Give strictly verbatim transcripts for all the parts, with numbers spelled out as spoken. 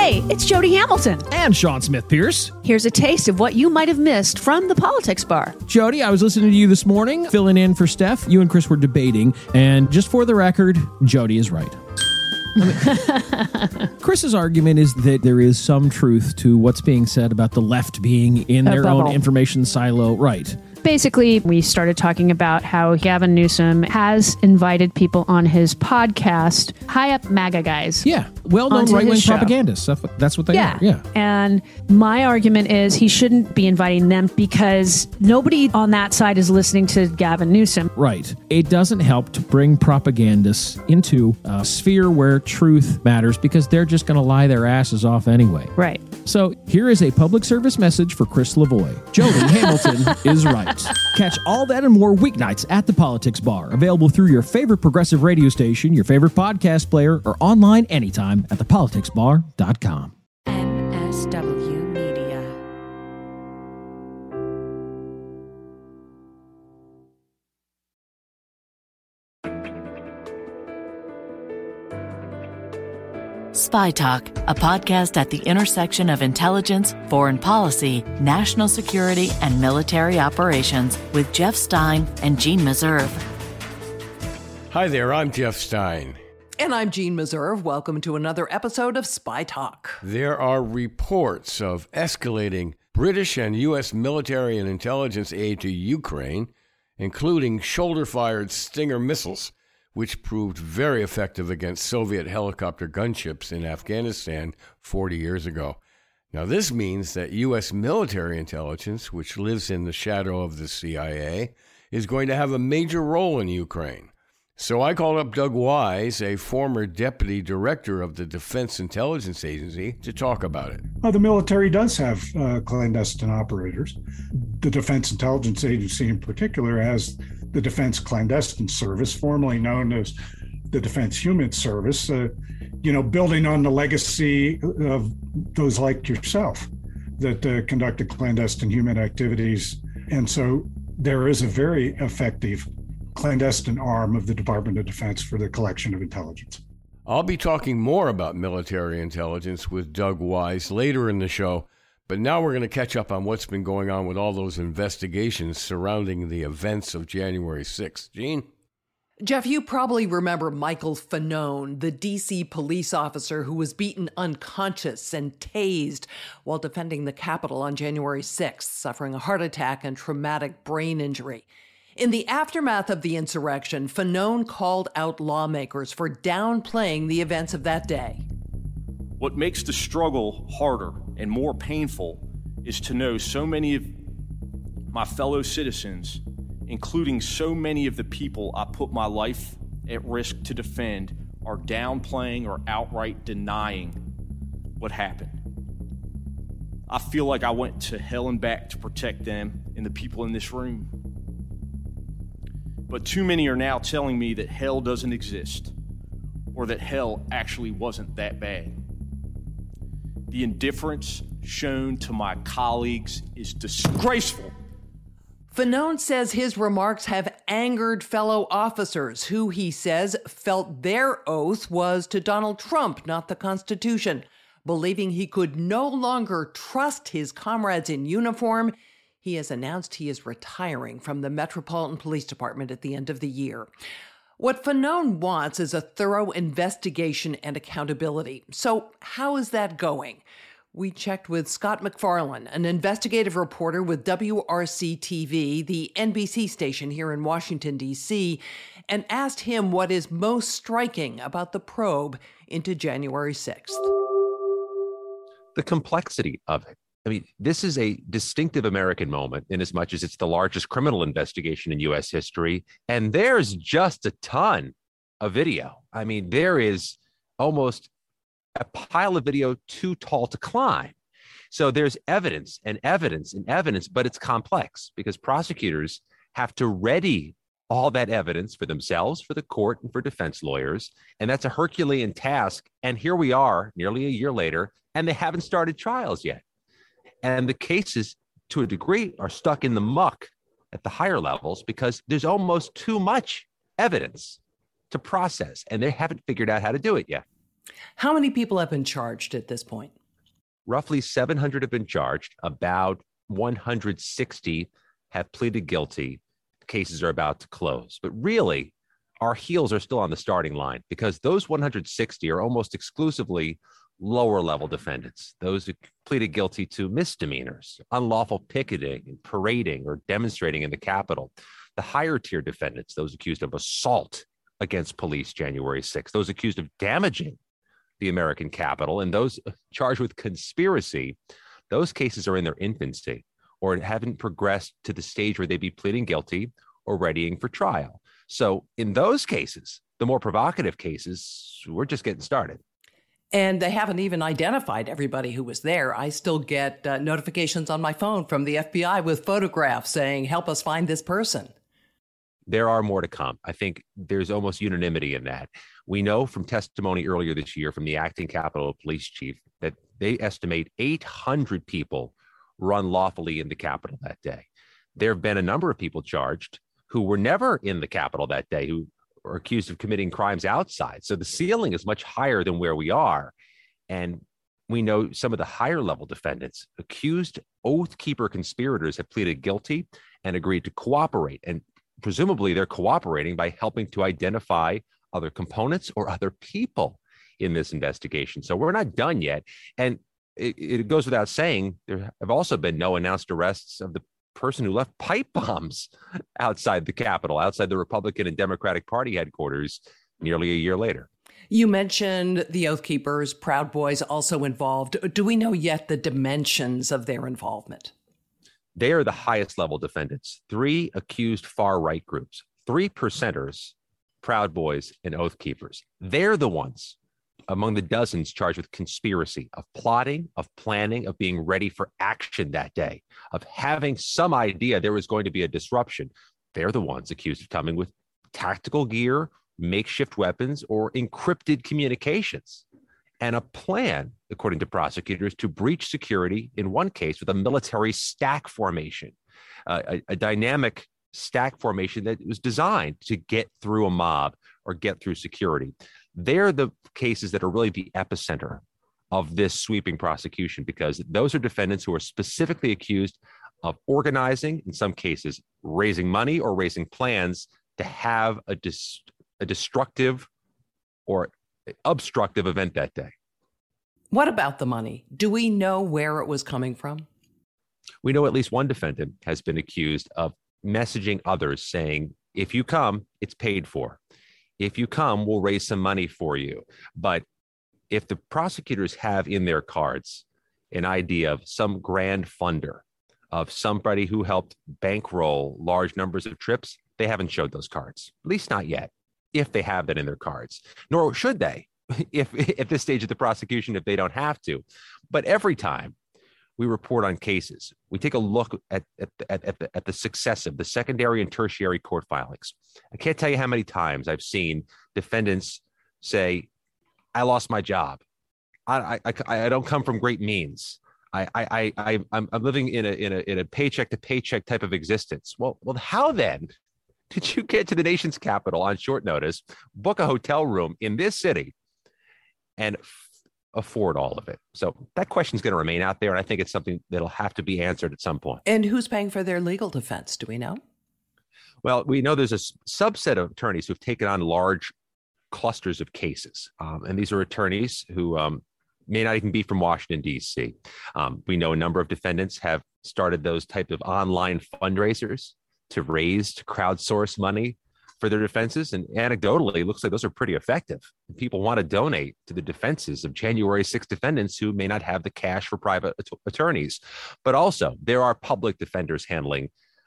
Hey, it's Jody Hamilton. And Sean Smith-Pierce. Here's a taste of what you might have missed from the Politics Bar. Jody, I was listening to you this morning, filling in for Steph. You and Chris were debating, and just for the record, Jody is right. Chris's argument is that there is some truth to what's being said about the left being in their own information silo. Right. Basically, we started talking about how Gavin Newsom has invited people on his podcast, high-up MAGA guys. Yeah, well-known right-wing propagandists. That's what, that's what they yeah. are. Yeah. And my argument is he shouldn't be inviting them because nobody on that side is listening to Gavin Newsom. Right. It doesn't help to bring propagandists into a sphere where truth matters because they're just going to lie their asses off anyway. Right. So here is a public service message for Chris Lavoie. Jody Hamilton is right. Catch all that and more weeknights at the Politics Bar. Available through your favorite progressive radio station, your favorite podcast player, or online anytime at the politics bar dot com. M S W Media. Spy Talk, a podcast at the intersection of intelligence, foreign policy, national security, and military operations with Jeff Stein and Gene Meserve. Hi there, I'm Jeff Stein. And I'm Gene Meserve. Welcome to another episode of Spy Talk. There are reports of escalating British and U S military and intelligence aid to Ukraine, including shoulder-fired Stinger missiles, which proved very effective against Soviet helicopter gunships in Afghanistan forty years ago. Now, this means that U S military intelligence, which lives in the shadow of the C I A, is going to have a major role in Ukraine. So I called up Doug Wise, a former deputy director of the Defense Intelligence Agency, to talk about it. Well, the military does have uh, clandestine operators. The Defense Intelligence Agency in particular has the Defense Clandestine Service, formerly known as the Defense Human Service, uh, you know, building on the legacy of those like yourself that uh, conducted clandestine human activities. And so there is a very effective clandestine arm of the Department of Defense for the collection of intelligence. I'll be talking more about military intelligence with Doug Wise later in the show, but now we're going to catch up on what's been going on with all those investigations surrounding the events of January sixth. Gene? Jeff, you probably remember Michael Fanone, the D C police officer who was beaten unconscious and tased while defending the Capitol on January sixth, suffering a heart attack and traumatic brain injury. In the aftermath of the insurrection, Fanone called out lawmakers for downplaying the events of that day. What makes the struggle harder and more painful is to know so many of my fellow citizens, including so many of the people I put my life at risk to defend, are downplaying or outright denying what happened. I feel like I went to hell and back to protect them and the people in this room. But too many are now telling me that hell doesn't exist, or that hell actually wasn't that bad. The indifference shown to my colleagues is disgraceful. Fanone says his remarks have angered fellow officers who, he says, felt their oath was to Donald Trump, not the Constitution. Believing he could no longer trust his comrades in uniform, he has announced he is retiring from the Metropolitan Police Department at the end of the year. What Fanone wants is a thorough investigation and accountability. So how is that going? We checked with Scott MacFarlane, an investigative reporter with W R C T V, the N B C station here in Washington, D C, and asked him what is most striking about the probe into January sixth. The complexity of it. I mean, this is a distinctive American moment in as much as it's the largest criminal investigation in U S history. And there's just a ton of video. I mean, there is almost a pile of video too tall to climb. So there's evidence and evidence and evidence, but it's complex because prosecutors have to ready all that evidence for themselves, for the court, and for defense lawyers. And that's a Herculean task. And here we are nearly a year later, and they haven't started trials yet. And the cases, to a degree, are stuck in the muck at the higher levels because there's almost too much evidence to process, and they haven't figured out how to do it yet. How many people have been charged at this point? Roughly seven hundred have been charged. About one hundred sixty have pleaded guilty. Cases are about to close. But really, our heels are still on the starting line because those one hundred sixty are almost exclusively lower level defendants, those who pleaded guilty to misdemeanors, unlawful picketing and parading or demonstrating in the Capitol. The higher tier defendants, those accused of assault against police January sixth, those accused of damaging the American Capitol, and those charged with conspiracy, those cases are in their infancy or haven't progressed to the stage where they'd be pleading guilty or readying for trial. So in those cases, the more provocative cases, we're just getting started. And they haven't even identified everybody who was there. I still get uh, notifications on my phone from the F B I with photographs saying, help us find this person. There are more to come. I think there's almost unanimity in that. We know from testimony earlier this year from the acting Capitol Police Chief that they estimate eight hundred people were unlawfully in the Capitol that day. There have been a number of people charged who were never in the Capitol that day, who are accused of committing crimes outside. So the ceiling is much higher than where we are. And we know some of the higher level defendants, accused Oath Keeper conspirators, have pleaded guilty and agreed to cooperate. And presumably they're cooperating by helping to identify other components or other people in this investigation. So we're not done yet. And it, it goes without saying, there have also been no announced arrests of the person who left pipe bombs outside the Capitol, outside the Republican and Democratic Party headquarters nearly a year later. You mentioned the Oath Keepers, Proud Boys also involved. Do we know yet the dimensions of their involvement? They are the highest level defendants, three accused far-right groups, three percenters, Proud Boys and Oath Keepers. They're the ones among the dozens charged with conspiracy, of plotting, of planning, of being ready for action that day, of having some idea there was going to be a disruption. They're the ones accused of coming with tactical gear, makeshift weapons, or encrypted communications, and a plan, according to prosecutors, to breach security in one case with a military stack formation, uh, a, a dynamic stack formation that was designed to get through a mob or get through security. They're the cases that are really the epicenter of this sweeping prosecution, because those are defendants who are specifically accused of organizing, in some cases, raising money or raising plans to have a, dis- a destructive or obstructive event that day. What about the money? Do we know where it was coming from? We know at least one defendant has been accused of messaging others saying, if you come, it's paid for. If you come, we'll raise some money for you. But if the prosecutors have in their cards an idea of some grand funder, of somebody who helped bankroll large numbers of trips, they haven't showed those cards, at least not yet, if they have that in their cards. Nor should they, if at this stage of the prosecution, if they don't have to. But every time we report on cases, we take a look at, at, at, at, the, at the successive, the secondary and tertiary court filings. I can't tell you how many times I've seen defendants say, I lost my job. I, I, I don't come from great means. I, I, I, I'm, I'm living in a, in a, in a paycheck to paycheck type of existence. Well, well, how then did you get to the nation's capital on short notice, book a hotel room in this city, and afford all of it? So that question is going to remain out there, and I think it's something that'll have to be answered at some point. And who's paying for their legal defense? Do we know? Well, we know there's a subset of attorneys who've taken on large clusters of cases, um, and these are attorneys who um, may not even be from Washington, D C. Um, we know a number of defendants have started those type of online fundraisers to raise, to crowdsource money for their defenses. And anecdotally, it looks like those are pretty effective. People want to donate to the defenses of January sixth defendants who may not have the cash for private att- attorneys. But also, there are public defenders handling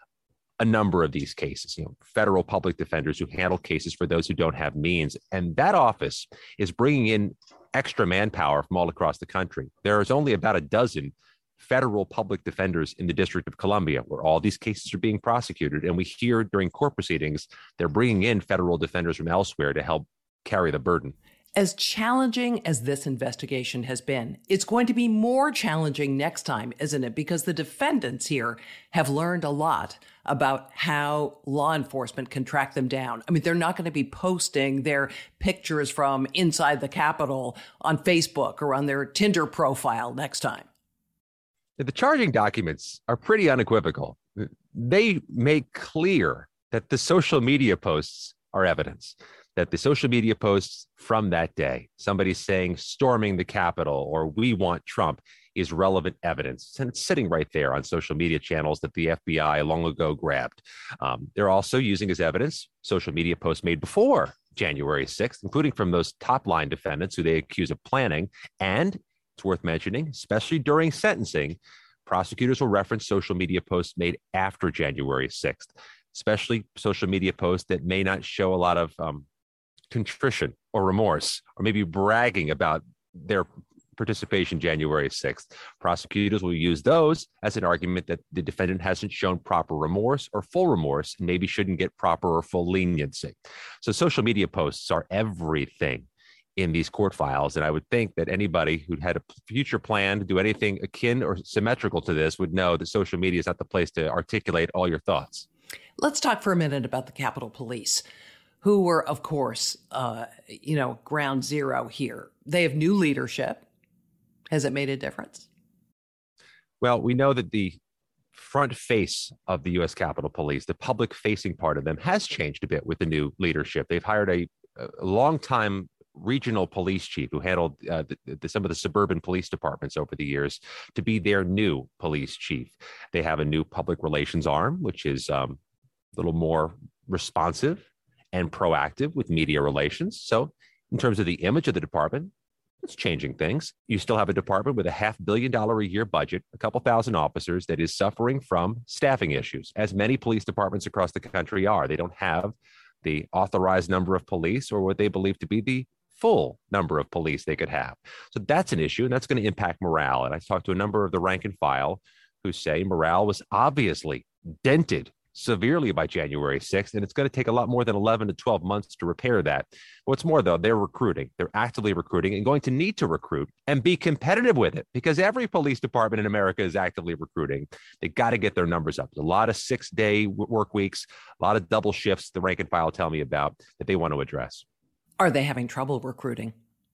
a number of these cases, you know, federal public defenders who handle cases for those who don't have means. And that office is bringing in extra manpower from all across the country. There is only about a dozen federal public defenders in the District of Columbia where all these cases are being prosecuted. And we hear during court proceedings, they're bringing in federal defenders from elsewhere to help carry the burden. As challenging as this investigation has been, it's going to be more challenging next time, isn't it? Because the defendants here have learned a lot about how law enforcement can track them down. I mean, they're not going to be posting their pictures from inside the Capitol on Facebook or on their Tinder profile next time. The charging documents are pretty unequivocal. They make clear that the social media posts are evidence, that the social media posts from that day, somebody saying storming the Capitol or we want Trump, is relevant evidence. And it's sitting right there on social media channels that the F B I long ago grabbed. Um, they're also using as evidence social media posts made before January sixth, including from those top line defendants who they accuse of planning. And it's worth mentioning, especially during sentencing, prosecutors will reference social media posts made after January sixth, especially social media posts that may not show a lot of um, contrition or remorse, or maybe bragging about their participation January sixth. Prosecutors will use those as an argument that the defendant hasn't shown proper remorse or full remorse, and maybe shouldn't get proper or full leniency. So social media posts are everything in these court files. And I would think that anybody who had a future plan to do anything akin or symmetrical to this would know that social media is not the place to articulate all your thoughts. Let's talk for a minute about the Capitol Police, who were, of course, uh, you know, ground zero here. They have new leadership. Has it made a difference? Well, we know that the front face of the U S Capitol Police, the public facing part of them, has changed a bit with the new leadership. They've hired a, a longtime regional police chief who handled uh, the, the, some of the suburban police departments over the years to be their new police chief. They have a new public relations arm, which is um, a little more responsive and proactive with media relations. So in terms of the image of the department, it's changing things. You still have a department with a half billion dollar a year budget, a couple thousand officers that is suffering from staffing issues, as many police departments across the country are. They don't have the authorized number of police or what they believe to be the full number of police they could have. So that's an issue, and that's going to impact morale. And I talked to a number of the rank and file who say morale was obviously dented severely by January sixth, and it's going to take a lot more than eleven to twelve months to repair that. What's more, though, they're recruiting. They're actively recruiting and going to need to recruit and be competitive with it, because every police department in America is actively recruiting. They got to get their numbers up. There's a lot of six-day work weeks, a lot of double shifts the rank and file tell me about that they want to address. Are they having trouble recruiting?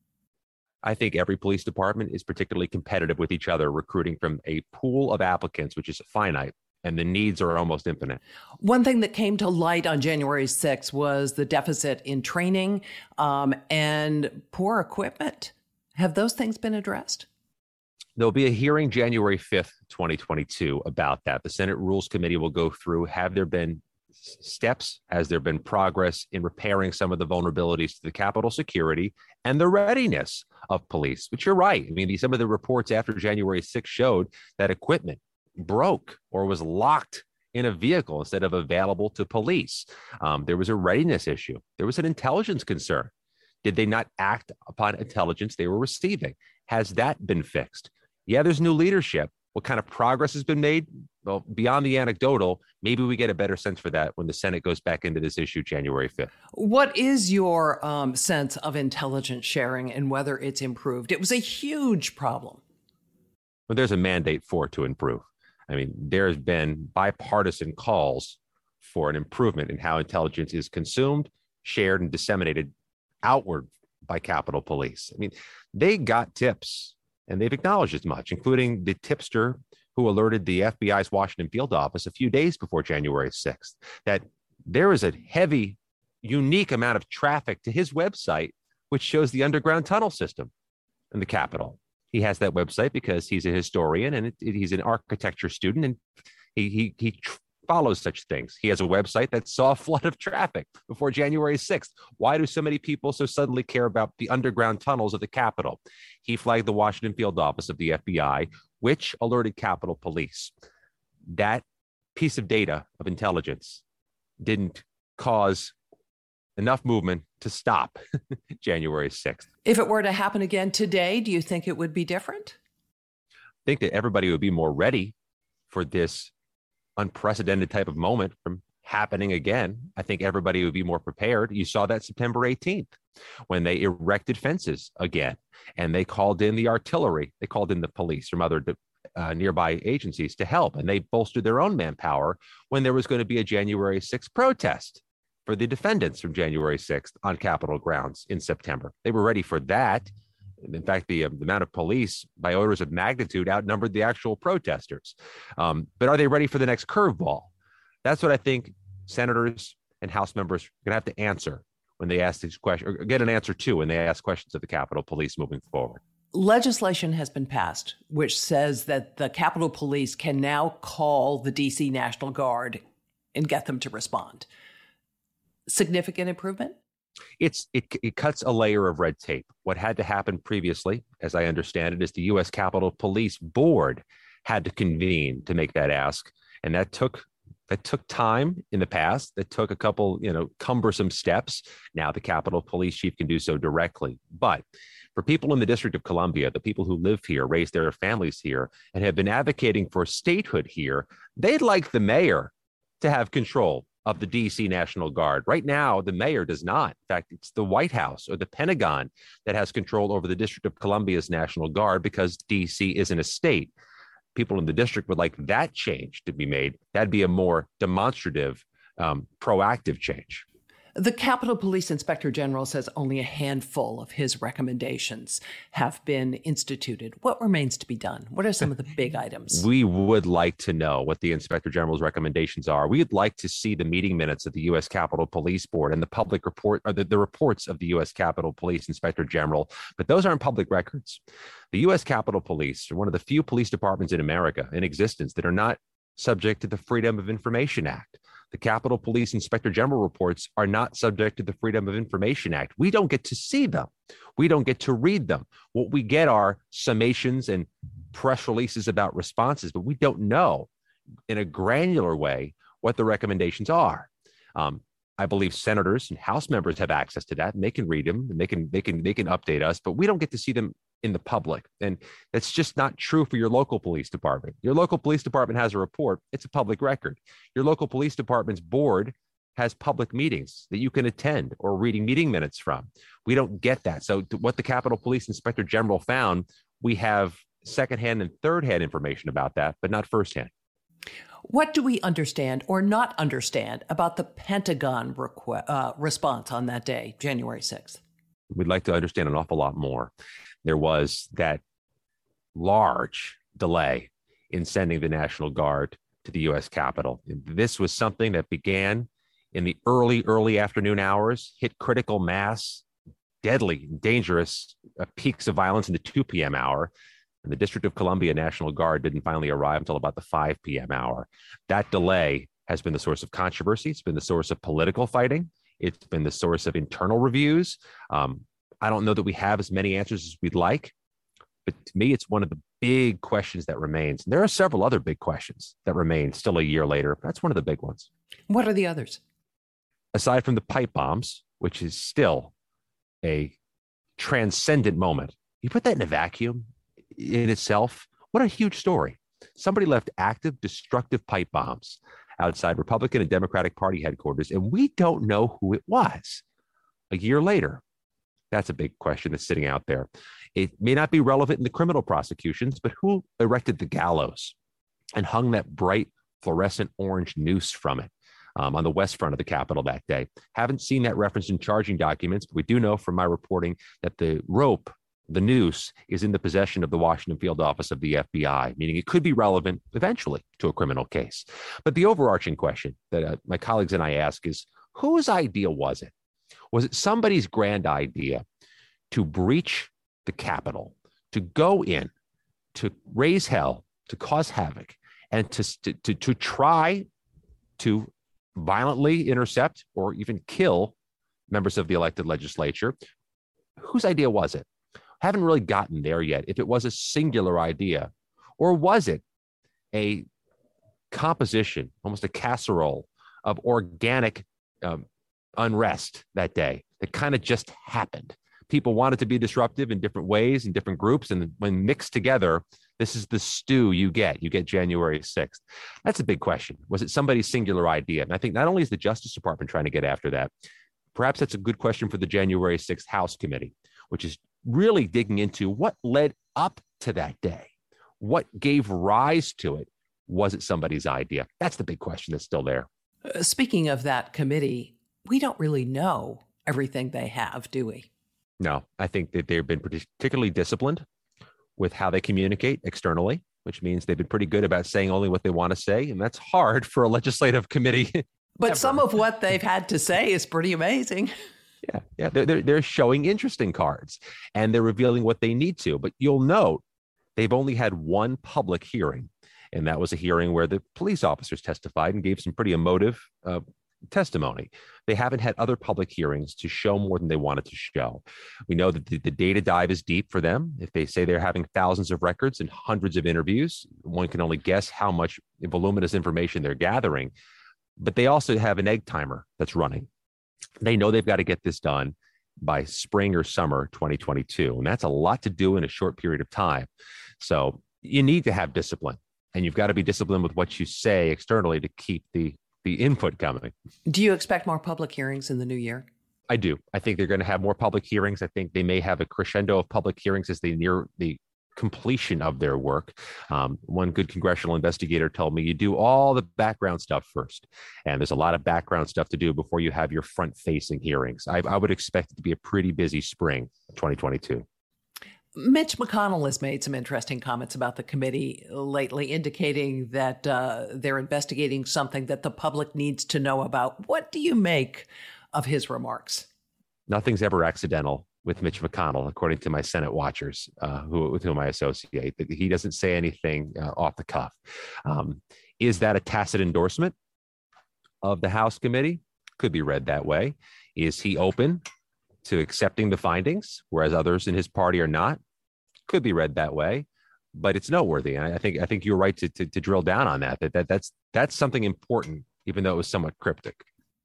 I think every police department is particularly competitive with each other, recruiting from a pool of applicants, which is finite, and the needs are almost infinite. One thing that came to light on January sixth was the deficit in training um, and poor equipment. Have those things been addressed? There'll be a hearing January fifth, twenty twenty-two about that. The Senate Rules Committee will go through, have there been steps, has there been progress in repairing some of the vulnerabilities to the Capitol security and the readiness of police, which you're right. I mean, some of the reports after January sixth showed that equipment broke or was locked in a vehicle instead of available to police. Um, there was a readiness issue. There was an intelligence concern. Did they not act upon intelligence they were receiving? Has that been fixed? Yeah, there's new leadership. What kind of progress has been made? Well, beyond the anecdotal, maybe we get a better sense for that when the Senate goes back into this issue January fifth. What is your um, sense of intelligence sharing and whether it's improved? It was a huge problem. Well, there's a mandate for it to improve. I mean, there's been bipartisan calls for an improvement in how intelligence is consumed, shared, and disseminated outward by Capitol Police. I mean, they got tips, and they've acknowledged as much, including the tipster who alerted the F B I's Washington field office a few days before January sixth that there is a heavy, unique amount of traffic to his website, which shows the underground tunnel system in the Capitol. He has that website because he's a historian and it, it, he's an architecture student, and he he he tr- follows such things. He has a website that saw a flood of traffic before January sixth. Why do so many people so suddenly care about the underground tunnels of the Capitol? He flagged the Washington field office of the F B I, which alerted Capitol Police. That piece of data of intelligence didn't cause enough movement to stop January sixth. If it were to happen again today, do you think it would be different? I think that everybody would be more ready for this unprecedented type of moment from happening again. I think everybody would be more prepared. You saw that September eighteenth when they erected fences again, and they called in the artillery, they called in the police from other uh, nearby agencies to help, and they bolstered their own manpower when there was going to be a January sixth protest for the defendants from January sixth on Capitol grounds in September. They were ready for that. In fact, the, uh, the amount of police by orders of magnitude outnumbered the actual protesters. Um, but are they ready for the next curveball? That's what I think senators and House members are going to have to answer when they ask these questions, or get an answer to when they ask questions of the Capitol Police moving forward. Legislation has been passed which says that the Capitol Police can now call the D C National Guard and get them to respond. Significant improvement? It's it, it cuts a layer of red tape. What had to happen previously, as I understand it, is the U S Capitol Police Board had to convene to make that ask, and that took that took time in the past. That took a couple, you know, cumbersome steps. Now the Capitol Police Chief can do so directly. But for people in the District of Columbia, the people who live here, raise their families here, and have been advocating for statehood here, they'd like the mayor to have control of the D C National Guard. Right now, the mayor does not. In fact, it's the White House or the Pentagon that has control over the District of Columbia's National Guard because D C isn't a state. People in the district would like that change to be made. That'd be a more demonstrative, um, proactive change. The Capitol Police Inspector General says only a handful of his recommendations have been instituted. What remains to be done? What are some of the big items? We would like to know what the Inspector General's recommendations are. We'd like to see the meeting minutes of the U S Capitol Police Board and the public report, or the, the reports of the U S Capitol Police Inspector General, but those aren't public records. The U S Capitol Police are one of the few police departments in America in existence that are not subject to the Freedom of Information Act. The Capitol Police Inspector General reports are not subject to the Freedom of Information Act. We don't get to see them. We don't get to read them. What we get are summations and press releases about responses, but we don't know in a granular way what the recommendations are. Um, I believe senators and House members have access to that, and they can read them, and they can they can they can update us, but we don't get to see them in the public. And that's just not true for your local police department. Your local police department has a report. It's a public record. Your local police department's board has public meetings that you can attend or reading meeting minutes from. We don't get that. So what the Capitol Police Inspector General found, we have secondhand and third-hand information about that, but not firsthand. What do we understand or not understand about the Pentagon requ- uh, response on that day, January sixth? We'd like to understand an awful lot more. There was that large delay in sending the National Guard to the U S Capitol. This was something that began in the early, early afternoon hours, hit critical mass, deadly, dangerous uh, peaks of violence in the two p.m. hour. And the District of Columbia National Guard didn't finally arrive until about the five p.m. hour. That delay has been the source of controversy. It's been the source of political fighting. It's been the source of internal reviews. Um, I don't know that we have as many answers as we'd like, but to me, it's one of the big questions that remains. And there are several other big questions that remain still a year later. That's one of the big ones. What are the others? Aside from the pipe bombs, which is still a transcendent moment, you put that in a vacuum in itself. What a huge story. Somebody left active, destructive pipe bombs outside Republican and Democratic Party headquarters, and we don't know who it was. A year later, that's a big question that's sitting out there. It may not be relevant in the criminal prosecutions, but who erected the gallows and hung that bright fluorescent orange noose from it um, on the west front of the Capitol that day? Haven't seen that reference in charging documents, but we do know from my reporting that the rope, the noose, is in the possession of the Washington field office of the F B I, meaning it could be relevant eventually to a criminal case. But the overarching question that uh, my colleagues and I ask is, whose idea was it? Was it somebody's grand idea to breach the Capitol, to go in, to raise hell, to cause havoc, and to, to, to try to violently intercept or even kill members of the elected legislature? Whose idea was it? Haven't really gotten there yet. If it was a singular idea, or was it a composition, almost a casserole of organic um, unrest that day that kind of just happened? People wanted to be disruptive in different ways, in different groups, and when mixed together, this is the stew you get. You get January sixth. That's a big question. Was it somebody's singular idea? And I think not only is the Justice Department trying to get after that, Perhaps that's a good question for the January sixth House Committee, which is really digging into what led up to that day. What gave rise to it? Was it somebody's idea? That's the big question that's still there. Uh, speaking of that committee, we don't really know everything they have, do we? No, I think that they've been particularly disciplined with how they communicate externally, which means they've been pretty good about saying only what they want to say. And that's hard for a legislative committee. But ever. some of what they've had to say is pretty amazing. Yeah, yeah, they're, they're, they're showing interesting cards and they're revealing what they need to. But you'll note they've only had one public hearing, and that was a hearing where the police officers testified and gave some pretty emotive uh, testimony. They haven't had other public hearings to show more than they wanted to show. We know that the, the data dive is deep for them. If they say they're having thousands of records and hundreds of interviews, one can only guess how much voluminous information they're gathering. But they also have an egg timer that's running. They know they've got to get this done by spring or summer twenty twenty-two. And that's a lot to do in a short period of time. So you need to have discipline, and you've got to be disciplined with what you say externally to keep the, the input coming. Do you expect more public hearings in the new year? I do. I think they're going to have more public hearings. I think they may have a crescendo of public hearings as they near the completion of their work. Um, one good congressional investigator told me you do all the background stuff first. And there's a lot of background stuff to do before you have your front-facing hearings. I, I would expect it to be a pretty busy spring of twenty twenty-two. Mitch McConnell has made some interesting comments about the committee lately, indicating that uh, they're investigating something that the public needs to know about. What do you make of his remarks? Nothing's ever accidental with Mitch McConnell, according to my Senate watchers, uh, who, with whom I associate. He doesn't say anything uh, off the cuff. Um, is that a tacit endorsement of the House committee? Could be read that way. Is he open to accepting the findings, whereas others in his party are not? Could be read that way, but it's noteworthy. And I think I think you're right to, to, to drill down on that, that, that that's, that's something important, even though it was somewhat cryptic.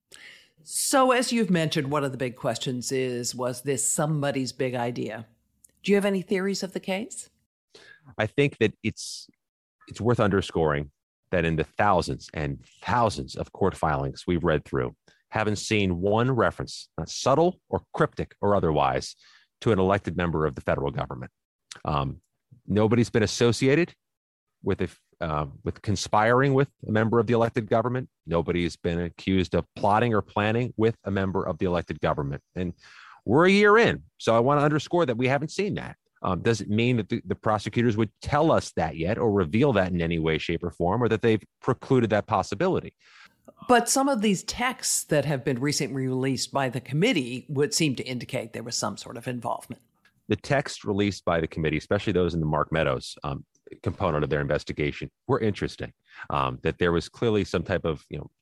So as you've mentioned, one of the big questions is, was this somebody's big idea? Do you have any theories of the case? I think that it's it's worth underscoring that in the thousands and thousands of court filings we've read through, haven't seen one reference, not subtle or cryptic or otherwise, to an elected member of the federal government. Um, nobody's been associated with a Uh, with conspiring with a member of the elected government. Nobody's been accused of plotting or planning with a member of the elected government. And we're a year in. So I want to underscore that we haven't seen that. Um, does it mean that the, the prosecutors would tell us that yet or reveal that in any way, shape, or form, or that they've precluded that possibility? But some of these texts that have been recently released by the committee would seem to indicate there was some sort of involvement. The text released by the committee, especially those in the Mark Meadows um, component of their investigation, were interesting. Um, that there was clearly some type of, you know,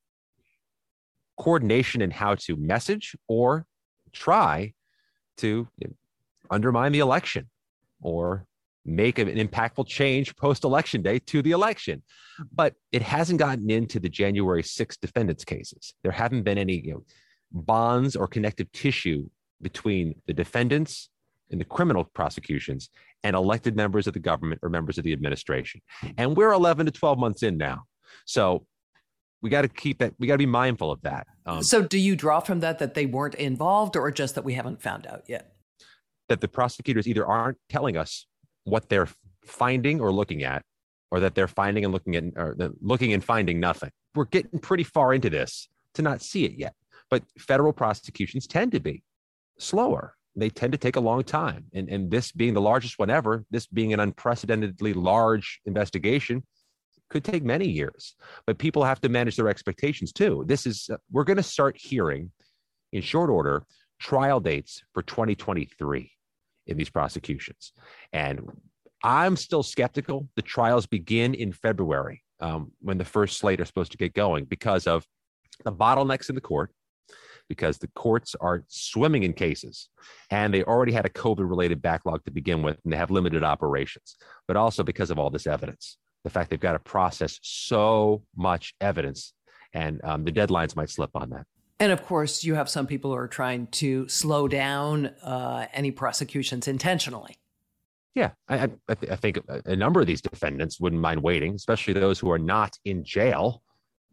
coordination in how to message or try to you know, undermine the election or make an impactful change post-election day to the election. But it hasn't gotten into the January sixth defendants' cases. There haven't been any you know, bonds or connective tissue between the defendants in the criminal prosecutions and elected members of the government or members of the administration. And we're eleven to twelve months in now. So we got to keep that. We got to be mindful of that. Um, so do you draw from that that they weren't involved, or just that we haven't found out yet? That the prosecutors either aren't telling us what they're finding or looking at, or that they're finding and looking at, or looking and finding nothing. We're getting pretty far into this to not see it yet. But federal prosecutions tend to be slower. They tend to take a long time. And, and this being the largest one ever, this being an unprecedentedly large investigation, could take many years. But people have to manage their expectations too. This is, uh, we're going to start hearing in short order trial dates for twenty twenty-three in these prosecutions. And I'm still skeptical the trials begin in February um, when the first slate are supposed to get going because of the bottlenecks in the court, because the courts are swimming in cases and they already had a COVID-related backlog to begin with, and they have limited operations, but also because of all this evidence, the fact they've got to process so much evidence, and um, the deadlines might slip on that. And of course, you have some people who are trying to slow down uh, any prosecutions intentionally. Yeah, I, I, th- I think a number of these defendants wouldn't mind waiting, especially those who are not in jail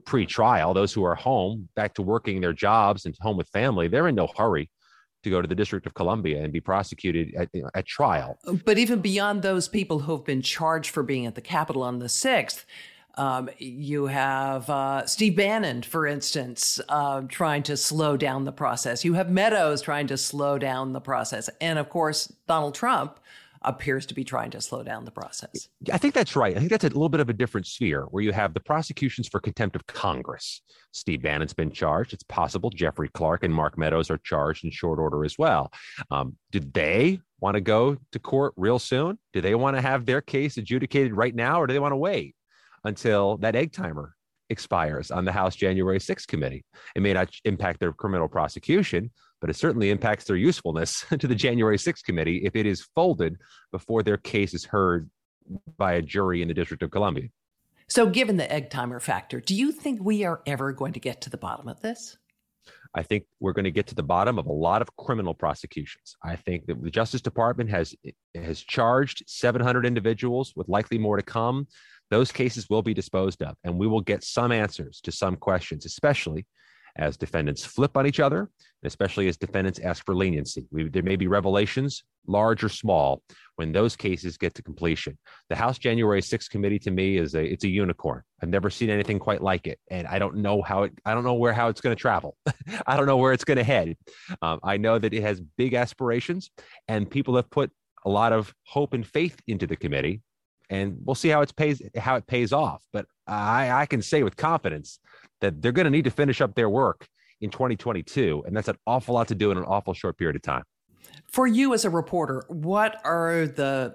pre-trial. Those who are home, back to working their jobs and home with family, they're in no hurry to go to the District of Columbia and be prosecuted at, you know, at trial. But even beyond those people who've been charged for being at the Capitol on the sixth, um, you have uh, Steve Bannon, for instance, uh, trying to slow down the process. You have Meadows trying to slow down the process. And of course, Donald Trump appears to be trying to slow down the process. I think that's right. I think that's a little bit of a different sphere where you have the prosecutions for contempt of Congress. Steve Bannon's been charged. It's possible Jeffrey Clark and Mark Meadows are charged in short order as well. Um, did they want to go to court real soon? Do they want to have their case adjudicated right now, or do they want to wait until that egg timer expires on the House January sixth committee? It may not impact their criminal prosecution, but it certainly impacts their usefulness to the January sixth committee if it is folded before their case is heard by a jury in the District of Columbia. So given the egg timer factor, do you think we are ever going to get to the bottom of this? I think we're going to get to the bottom of a lot of criminal prosecutions. I think that the Justice Department has has charged seven hundred individuals, with likely more to come. Those cases will be disposed of, and we will get some answers to some questions, especially as defendants flip on each other, and especially as defendants ask for leniency. We, there may be revelations, large or small, when those cases get to completion. The House January sixth committee, to me, is a it's a unicorn. I've never seen anything quite like it, and I don't know how it. I don't know where how it's going to travel. I don't know where it's going to head. Um, I know that it has big aspirations, and people have put a lot of hope and faith into the committee, and we'll see how it pays how it pays off. But I, I can say with confidence that they're going to need to finish up their work in twenty twenty-two, and that's an awful lot to do in an awful short period of time. For you as a reporter, what are the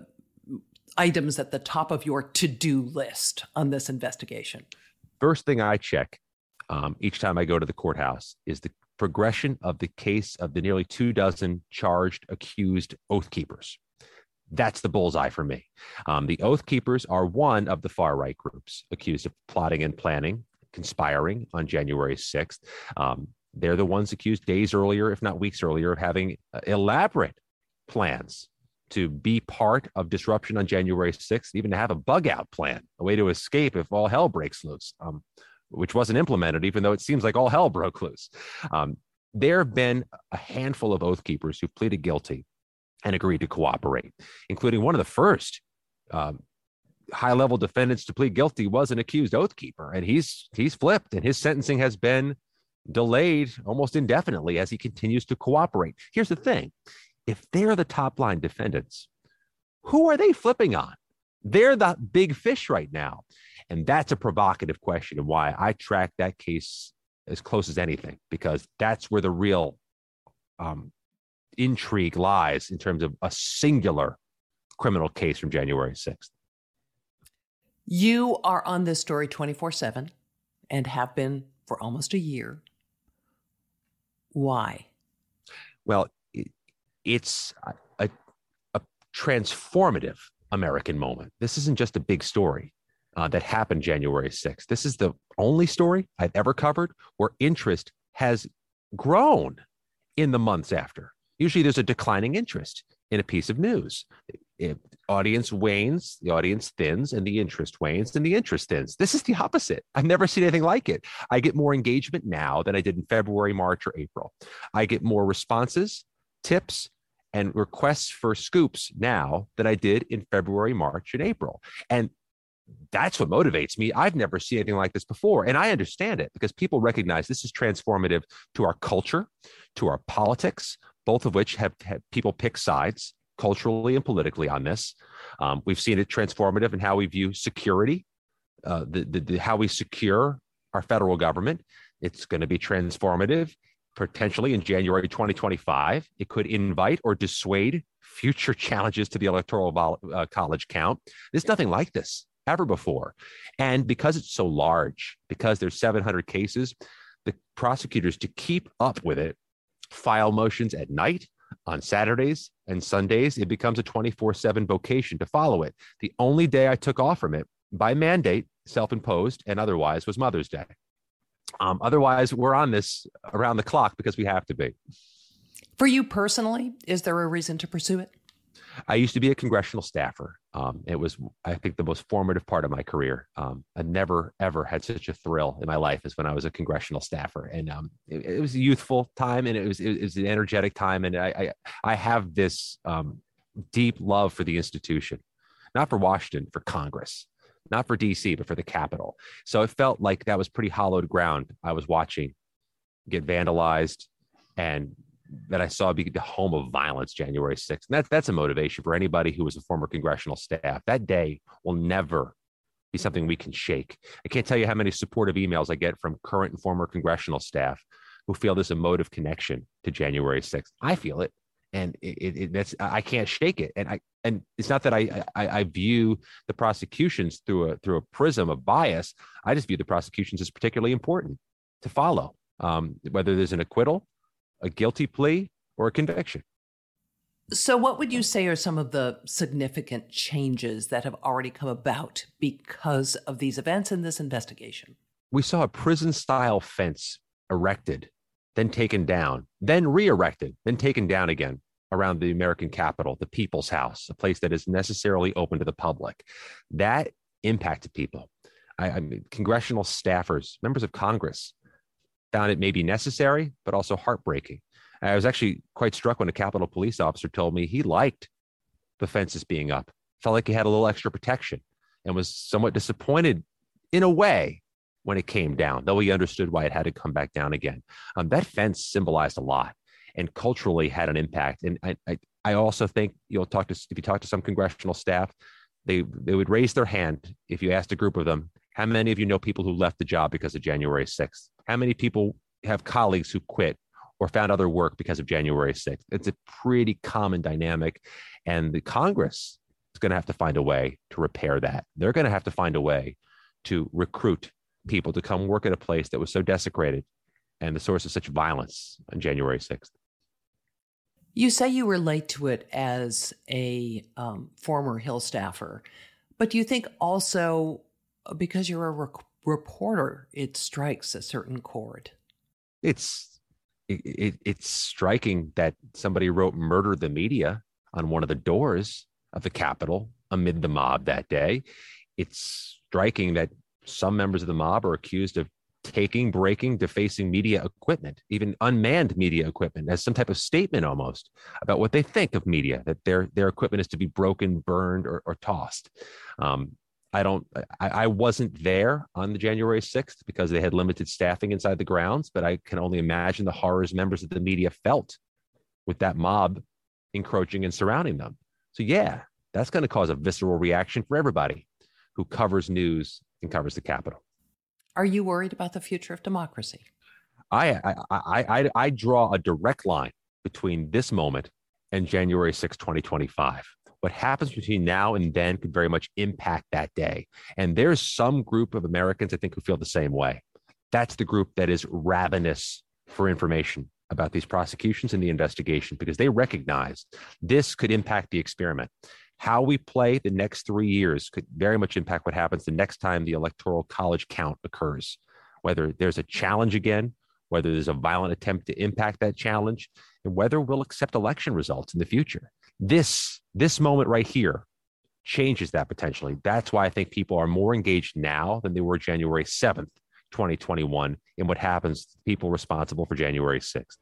items at the top of your to-do list on this investigation? First thing I check um, each time I go to the courthouse is the progression of the case of the nearly two dozen charged, accused Oath Keepers. That's the bullseye for me. Um, the Oath Keepers are one of the far-right groups accused of plotting and planning, conspiring on January sixth. Um, they're the ones accused days earlier, if not weeks earlier, of having uh, elaborate plans to be part of disruption on January sixth, even to have a bug-out plan, a way to escape if all hell breaks loose, um, which wasn't implemented, even though it seems like all hell broke loose. Um, there have been a handful of Oath Keepers who pleaded guilty and agreed to cooperate, including one of the first um, high-level defendants to plead guilty was an accused Oath Keeper, and he's he's flipped, and his sentencing has been delayed almost indefinitely as he continues to cooperate. Here's the thing. If they're the top-line defendants, who are they flipping on? They're the big fish right now, and that's a provocative question, and why I track that case as close as anything, because that's where the real um, intrigue lies in terms of a singular criminal case from January sixth. You are on this story twenty-four seven and have been for almost a year. Why? Well, it, it's a, a, a transformative American moment. This isn't just a big story uh, that happened January sixth. This is the only story I've ever covered where interest has grown in the months after. Usually there's a declining interest in a piece of news. If audience wanes, the audience thins, and the interest wanes, and the interest thins. This is the opposite. I've never seen anything like it. I get more engagement now than I did in February, March, or April. I get more responses, tips, and requests for scoops now than I did in February, March, and April. And that's what motivates me. I've never seen anything like this before. And I understand it because people recognize this is transformative to our culture, to our politics, both of which have had people pick sides culturally and politically on this. Um, we've seen it transformative in how we view security, uh, the, the, the, how we secure our federal government. It's going to be transformative potentially in January twenty twenty-five. It could invite or dissuade future challenges to the Electoral vol- uh, College count. There's nothing like this ever before. And because it's so large, because there's seven hundred cases, the prosecutors, to keep up with it, file motions at night, on Saturdays and Sundays. It becomes a twenty-four seven vocation to follow it. The only day I took off from it by mandate, self-imposed and otherwise, was Mother's Day. Um, otherwise, we're on this around the clock because we have to be. For you personally, is there a reason to pursue it? I used to be a congressional staffer. Um, it was, I think, the most formative part of my career. Um, I never, ever had such a thrill in my life as when I was a congressional staffer. And um, it, it was a youthful time, and it was, it was an energetic time. And I, I, I have this um, deep love for the institution, not for Washington, for Congress, not for D C, but for the Capitol. So it felt like that was pretty hallowed ground I was watching get vandalized, and that I saw be the home of violence January sixth. And that's, that's a motivation for anybody who was a former congressional staff. That day will never be something we can shake. I can't tell you how many supportive emails I get from current and former congressional staff who feel this emotive connection to January sixth. I feel it, and it, it, it, that's, I can't shake it. And I, and it's not that I, I, I view the prosecutions through a, through a prism of bias. I just view the prosecutions as particularly important to follow, um, whether there's an acquittal, a guilty plea, or a conviction. So what would you say are some of the significant changes that have already come about because of these events and this investigation? We saw a prison-style fence erected, then taken down, then re-erected, then taken down again around the American Capitol, the People's House, a place that is necessarily open to the public. That impacted people. I, I mean, congressional staffers, members of Congress, found it maybe necessary, but also heartbreaking. I was actually quite struck when a Capitol police officer told me he liked the fences being up, felt like he had a little extra protection, and was somewhat disappointed in a way when it came down, though he understood why it had to come back down again. Um, that fence symbolized a lot and culturally had an impact. And I, I, I also think you'll talk to, if you talk to some congressional staff, they, they would raise their hand if you asked a group of them, how many of you know people who left the job because of January sixth? How many people have colleagues who quit or found other work because of January sixth? It's a pretty common dynamic. And the Congress is going to have to find a way to repair that. They're going to have to find a way to recruit people to come work at a place that was so desecrated and the source of such violence on January sixth. You say you relate to it as a um, former Hill staffer, but do you think also because you're a rec- reporter, it strikes a certain chord? It's it, it, it's striking that somebody wrote "murder the media" on one of the doors of the Capitol amid the mob that day. It's striking that some members of the mob are accused of taking, breaking, defacing media equipment, even unmanned media equipment, as some type of statement almost about what they think of media, that their their equipment is to be broken, burned, or, or tossed. Um, I don't, I, I wasn't there on the January sixth because they had limited staffing inside the grounds, but I can only imagine the horrors members of the media felt with that mob encroaching and surrounding them. So yeah, that's going to cause a visceral reaction for everybody who covers news and covers the Capitol. Are you worried about the future of democracy? I, I, I, I, I draw a direct line between this moment and January sixth, twenty twenty-five. What happens between now and then could very much impact that day. And there's some group of Americans, I think, who feel the same way. That's the group that is ravenous for information about these prosecutions and the investigation, because they recognize this could impact the experiment. How we play the next three years could very much impact what happens the next time the Electoral College count occurs, whether there's a challenge again, whether there's a violent attempt to impact that challenge, and whether we'll accept election results in the future. This, this moment right here changes that potentially. That's why I think people are more engaged now than they were January seventh, twenty twenty-one, in what happens to people responsible for January sixth.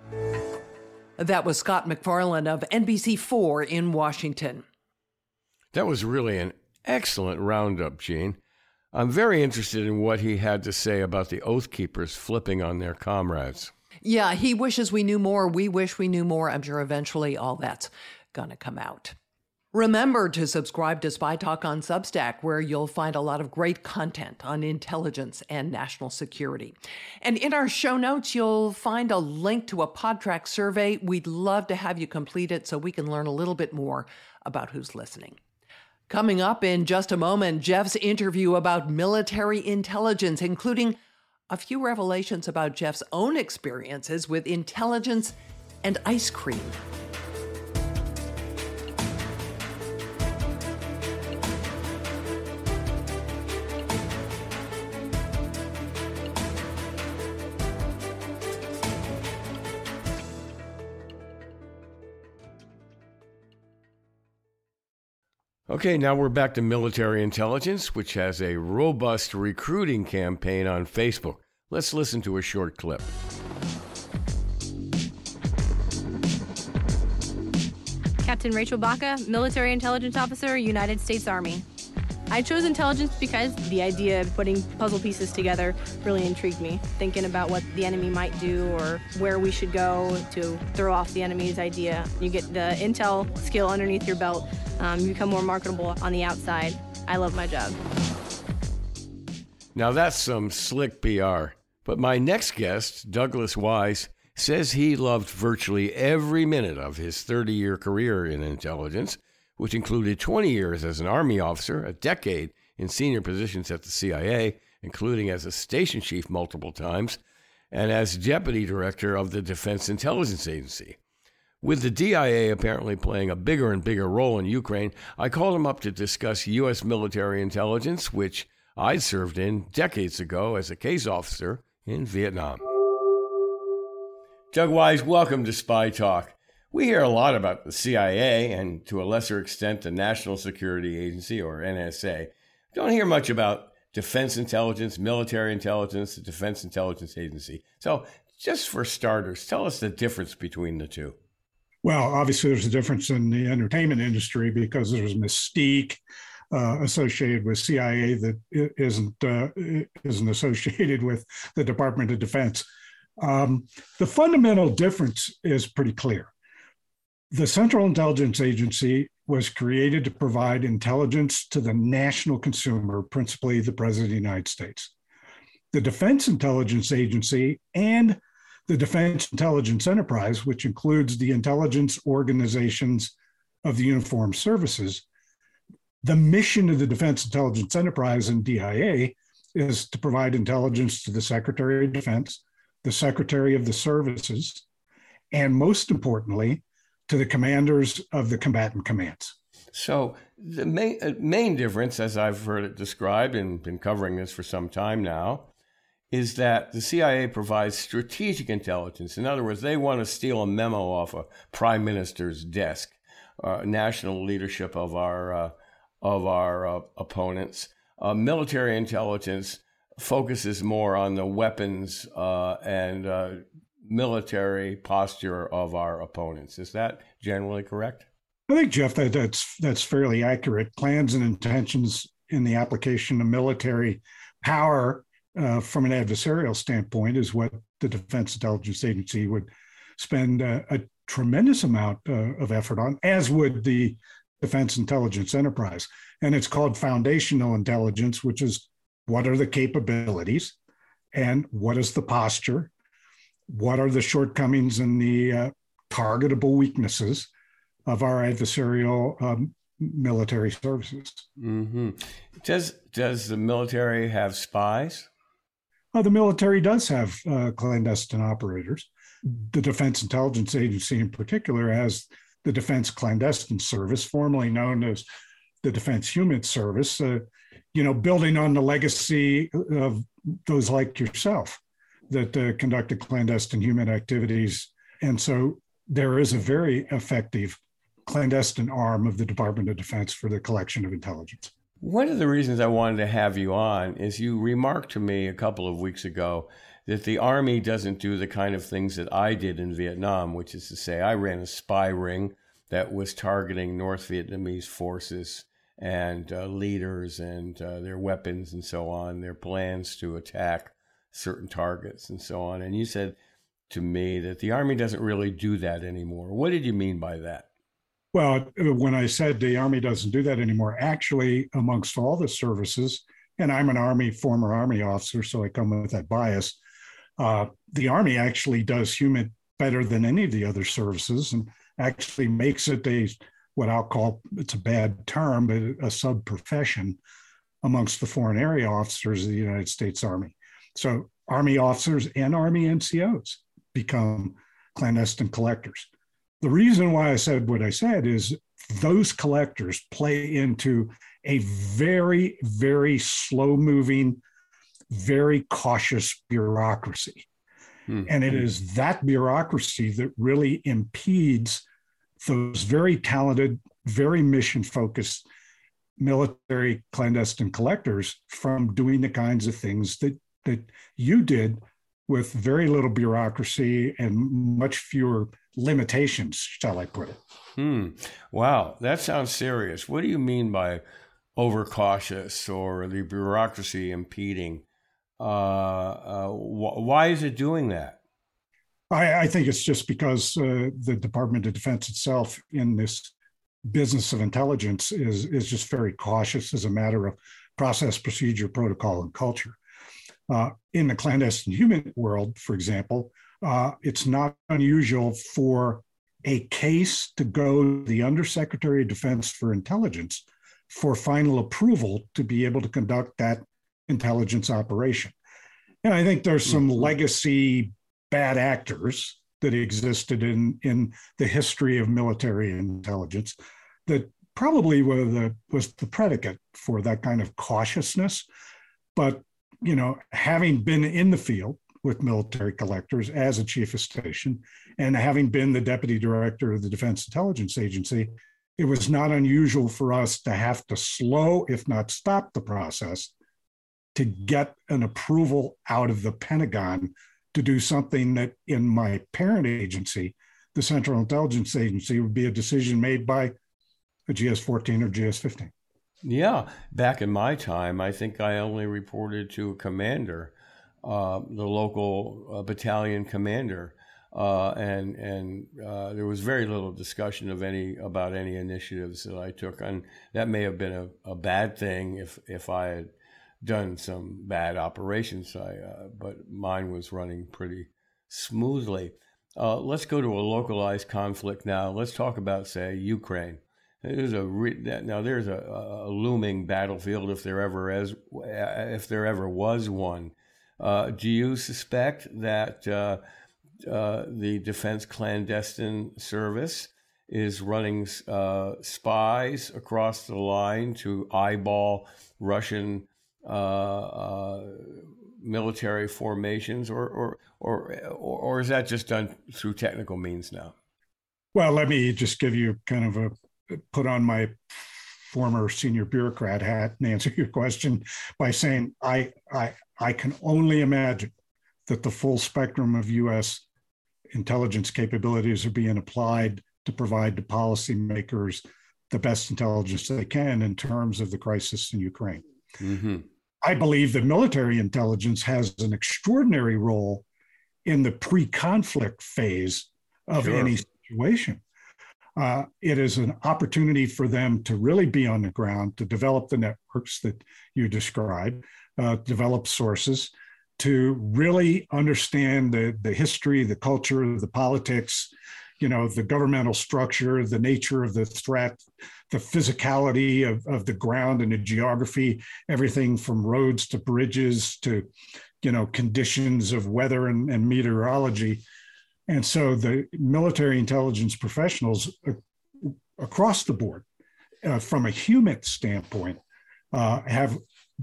That was Scott MacFarlane of N B C four in Washington. That was really an excellent roundup, Gene. I'm very interested in what he had to say about the Oath Keepers flipping on their comrades. Yeah, he wishes we knew more. We wish we knew more. I'm sure eventually all that's going to come out. Remember to subscribe to Spy Talk on Substack, where you'll find a lot of great content on intelligence and national security. And in our show notes, you'll find a link to a Podtrac survey. We'd love to have you complete it so we can learn a little bit more about who's listening. Coming up in just a moment, Jeff's interview about military intelligence, including a few revelations about Jeff's own experiences with intelligence and ice cream. Okay, now we're back to military intelligence, which has a robust recruiting campaign on Facebook. Let's listen to a short clip. Captain Rachel Baca, Military Intelligence Officer, United States Army. I chose intelligence because the idea of putting puzzle pieces together really intrigued me, thinking about what the enemy might do or where we should go to throw off the enemy's idea. You get the intel skill underneath your belt, um, you become more marketable on the outside. I love my job. Now that's some slick P R. But my next guest, Douglas Wise, says he loved virtually every minute of his thirty-year career in intelligence, which included twenty years as an Army officer, a decade in senior positions at the C I A, including as a station chief multiple times, and as deputy director of the Defense Intelligence Agency. With the D I A apparently playing a bigger and bigger role in Ukraine, I called him up to discuss U S military intelligence, which I'd served in decades ago as a case officer in Vietnam. Doug Wise, welcome to Spy Talk. We hear a lot about the C I A and, to a lesser extent, the National Security Agency, or N S A. Don't hear much about defense intelligence, military intelligence, the Defense Intelligence Agency. So, just for starters, tell us the difference between the two. Well, obviously, there's a difference in the entertainment industry because there's mystique uh, associated with C I A that isn't uh, isn't associated with the Department of Defense. Um, the fundamental difference is pretty clear. The Central Intelligence Agency was created to provide intelligence to the national consumer, principally the President of the United States. The Defense Intelligence Agency and the Defense Intelligence Enterprise, which includes the intelligence organizations of the uniformed services, the mission of the Defense Intelligence Enterprise and D I A is to provide intelligence to the Secretary of Defense, the Secretary of the Services, and most importantly, to the commanders of the combatant commands. So the main, uh, main difference, as I've heard it described and been covering this for some time now, is that the C I A provides strategic intelligence. In other words, they want to steal a memo off a prime minister's desk, uh, national leadership of our uh, of our uh, opponents. Uh, military intelligence focuses more on the weapons uh, and uh, military posture of our opponents. Is that generally correct? I think, Jeff, that that's that's fairly accurate. Plans and intentions in the application of military power uh, from an adversarial standpoint is what the Defense Intelligence Agency would spend a, a tremendous amount uh, of effort on, as would the Defense Intelligence Enterprise. And it's called foundational intelligence, which is what are the capabilities and what is the posture? What are the shortcomings and the uh, targetable weaknesses of our adversarial um, military services? Mm-hmm. Does does the military have spies? Uh, the military does have uh, clandestine operators. The Defense Intelligence Agency in particular has the Defense Clandestine Service, formerly known as the Defense Human Service, uh, you know, building on the legacy of those like yourself that uh, conducted clandestine human activities. And so there is a very effective clandestine arm of the Department of Defense for the collection of intelligence. One of the reasons I wanted to have you on is you remarked to me a couple of weeks ago that the Army doesn't do the kind of things that I did in Vietnam, which is to say I ran a spy ring that was targeting North Vietnamese forces and uh, leaders and uh, their weapons and so on, their plans to attack certain targets and so on. And you said to me that the Army doesn't really do that anymore. What did you mean by that? Well, when I said the Army doesn't do that anymore, actually, amongst all the services, and I'm an Army, former Army officer, so I come with that bias, uh, the Army actually does human better than any of the other services and actually makes it a, what I'll call, it's a bad term, but a sub-profession amongst the foreign area officers of the United States Army. So Army officers and Army N C Os become clandestine collectors. The reason why I said what I said is those collectors play into a very, very slow-moving, very cautious bureaucracy. Hmm. And it is that bureaucracy that really impedes those very talented, very mission-focused military clandestine collectors from doing the kinds of things that, that you did with very little bureaucracy and much fewer limitations, shall I put it. Hmm. Wow, that sounds serious. What do you mean by overcautious or the bureaucracy impeding? Uh, uh, wh- why is it doing that? I, I think it's just because uh, the Department of Defense itself in this business of intelligence is, is just very cautious as a matter of process, procedure, protocol, and culture. Uh, in the clandestine human world, for example, uh, it's not unusual for a case to go to the Undersecretary of Defense for Intelligence for final approval to be able to conduct that intelligence operation. And I think there's some legacy bad actors that existed in, in the history of military intelligence that probably were the, was the predicate for that kind of cautiousness. But, you know, having been in the field with military collectors as a chief of station and having been the deputy director of the Defense Intelligence Agency, it was not unusual for us to have to slow, if not stop the process to get an approval out of the Pentagon to do something that in my parent agency, the Central Intelligence Agency, would be a decision made by a G S fourteen or G S fifteen. Yeah, back in my time, I think I only reported to a commander, uh, the local uh, battalion commander, uh, and and uh, there was very little discussion of any about any initiatives that I took, and that may have been a, a bad thing if if I had done some bad operations. I uh, but mine was running pretty smoothly. Uh, let's go to a localized conflict now. Let's talk about, say, Ukraine. There's a re- now there's a, a looming battlefield if there ever is, if there ever was one. Uh, do you suspect that uh, uh, the Defense Clandestine Service is running uh, spies across the line to eyeball Russian uh, uh, military formations, or or, or or or is that just done through technical means now? Well, let me just give you kind of a put on my former senior bureaucrat hat and answer your question by saying I, I, I can only imagine that the full spectrum of U S intelligence capabilities are being applied to provide to policymakers the best intelligence they can in terms of the crisis in Ukraine. Mm-hmm. I believe that military intelligence has an extraordinary role in the pre-conflict phase of sure. any situation. Uh, it is an opportunity for them to really be on the ground, to develop the networks that you described, uh, develop sources, to really understand the, the history, the culture, the politics, you know, the governmental structure, the nature of the threat, the physicality of, of the ground and the geography, everything from roads to bridges to, you know, conditions of weather and, and meteorology. And so the military intelligence professionals uh, across the board, uh, from a human standpoint, uh, have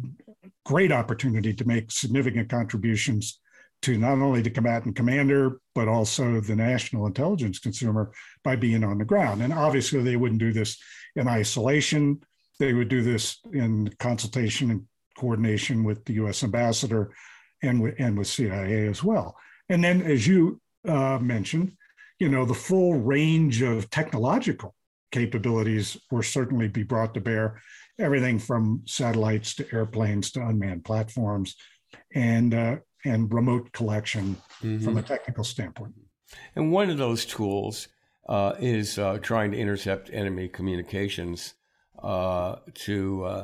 great opportunity to make significant contributions to not only the combatant commander, but also the national intelligence consumer by being on the ground. And obviously they wouldn't do this in isolation. They would do this in consultation and coordination with the U S ambassador and with, and with C I A as well. And then, as you Uh, mentioned, you know, the full range of technological capabilities will certainly be brought to bear, everything from satellites to airplanes to unmanned platforms and uh, and remote collection mm-hmm. from a technical standpoint. And one of those tools uh, is uh, trying to intercept enemy communications uh, to uh,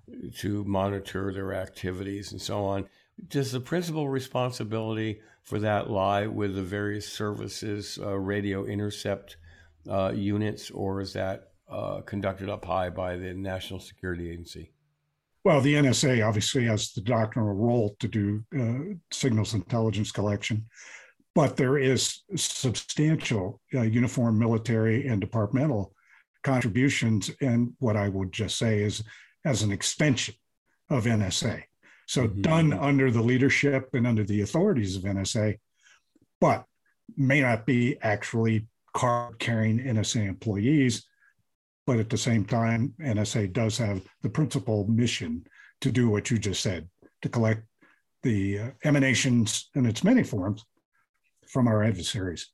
to monitor their activities and so on. Does the principal responsibility for that lie with the various services, uh, radio intercept uh, units, or is that uh, conducted up high by the National Security Agency? Well, the N S A obviously has the doctrinal role to do uh, signals intelligence collection, but there is substantial uh, uniform military and departmental contributions. And what I would just say is as an extension of N S A. So mm-hmm. done under the leadership and under the authorities of N S A, but may not be actually card-carrying N S A employees, but at the same time, N S A does have the principal mission to do what you just said, to collect the uh, emanations in its many forms from our adversaries.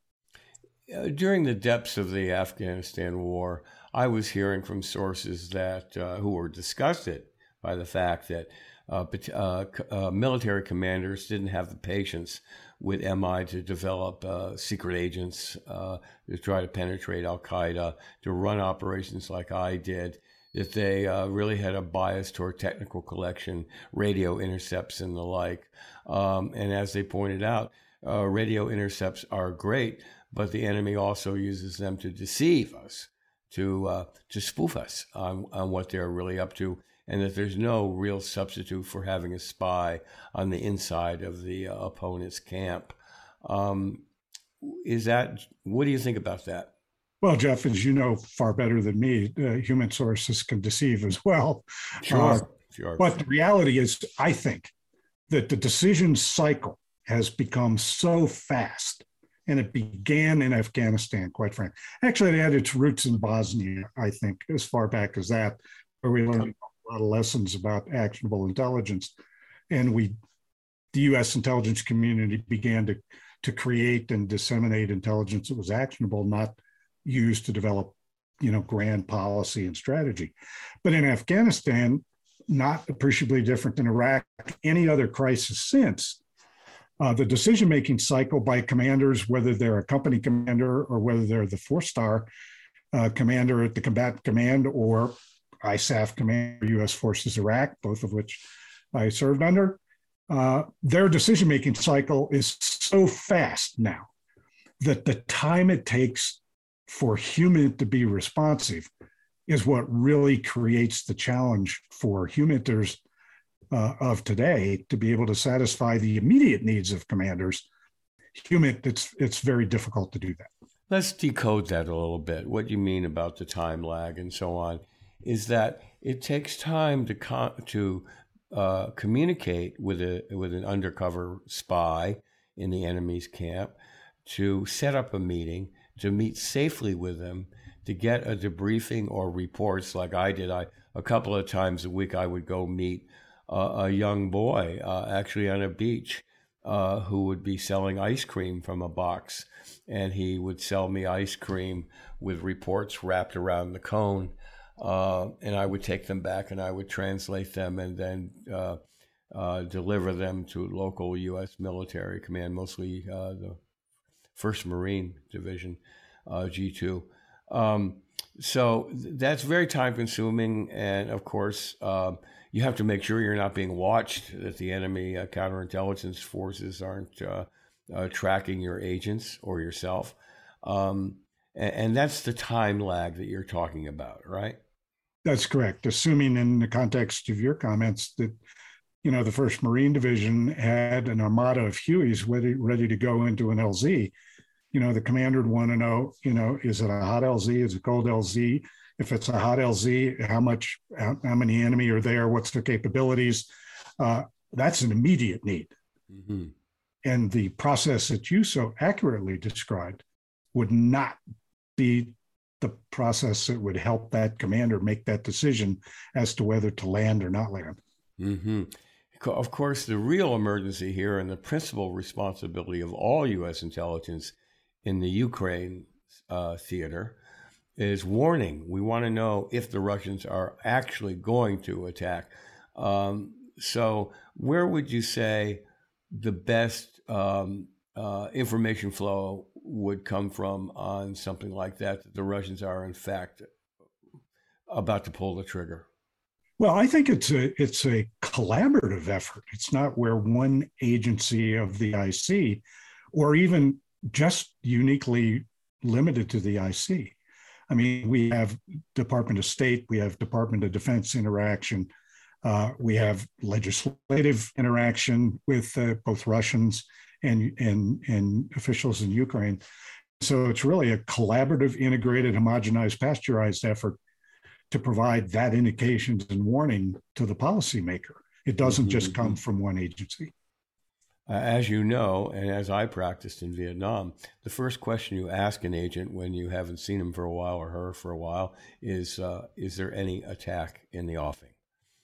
Uh, during the depths of the Afghanistan war, I was hearing from sources that uh, who were disgusted by the fact that uh, uh, uh, military commanders didn't have the patience with M I to develop uh, secret agents, uh, to try to penetrate Al-Qaeda, to run operations like I did, that they uh, really had a bias toward technical collection, radio intercepts and the like. Um, and as they pointed out, uh, radio intercepts are great, but the enemy also uses them to deceive us, to uh, to spoof us on, on what they're really up to, and that there's no real substitute for having a spy on the inside of the uh, opponent's camp. Um, is that, what do you think about that? Well, Jeff, as you know far better than me, uh, human sources can deceive as well. Sure, uh, sure. But the reality is, I think, that the decision cycle has become so fast, and it began in Afghanistan, quite frankly. Actually, it had its roots in Bosnia, I think, as far back as that, where we learned a lot of lessons about actionable intelligence. And we, the U S intelligence community began to, to create and disseminate intelligence that was actionable, not used to develop, you know, grand policy and strategy. But in Afghanistan, not appreciably different than Iraq, any other crisis since, uh, the decision-making cycle by commanders, whether they're a company commander or whether they're the four-star uh, commander at the combatant command or I S A F commander, U S Forces Iraq, both of which I served under, uh, their decision-making cycle is so fast now that the time it takes for human to be responsive is what really creates the challenge for humanitarians uh, of today to be able to satisfy the immediate needs of commanders. Human, it's it's very difficult to do that. Let's decode that a little bit. What you mean about the time lag and so on is that it takes time to con- to uh, communicate with a with an undercover spy in the enemy's camp, to set up a meeting, to meet safely with them, to get a debriefing or reports like I did. I a couple of times a week I would go meet uh, a young boy uh, actually on a beach uh, who would be selling ice cream from a box, and he would sell me ice cream with reports wrapped around the cone, uh, and I would take them back and I would translate them and then uh, uh, deliver them to local U S military command, mostly uh, the First Marine Division, uh, G two. Um, so th- that's very time consuming. And of course, uh, you have to make sure you're not being watched, that the enemy uh, counterintelligence forces aren't uh, uh, tracking your agents or yourself. Um, and, and that's the time lag that you're talking about, right? That's correct. Assuming in the context of your comments that, you know, the First Marine Division had an armada of Hueys ready, ready to go into an L Z. You know, the commander would want to know, you know, is it a hot L Z? Is it a cold L Z? If it's a hot L Z, how much, how, how many enemy are there? What's their capabilities? Uh, that's an immediate need. Mm-hmm. And the process that you so accurately described would not be the process that would help that commander make that decision as to whether to land or not land. Mm-hmm. Of course, the real emergency here and the principal responsibility of all U S intelligence in the Ukraine uh, theater is warning. We want to know if the Russians are actually going to attack. Um, so where would you say the best um, uh, information flow would come from on something like that, that the Russians are in fact about to pull the trigger? Well, I think it's a it's a collaborative effort. It's not where one agency of the I C, or even just uniquely limited to the I C. I mean, we have Department of State, we have Department of Defense interaction, uh, we have legislative interaction with uh, both Russians and, and, and officials in Ukraine. So it's really a collaborative, integrated, homogenized, pasteurized effort to provide that indications and warning to the policymaker. It doesn't mm-hmm. just come from one agency. Uh, as you know, and as I practiced in Vietnam, the first question you ask an agent when you haven't seen him for a while or her for a while is, uh, is there any attack in the offing?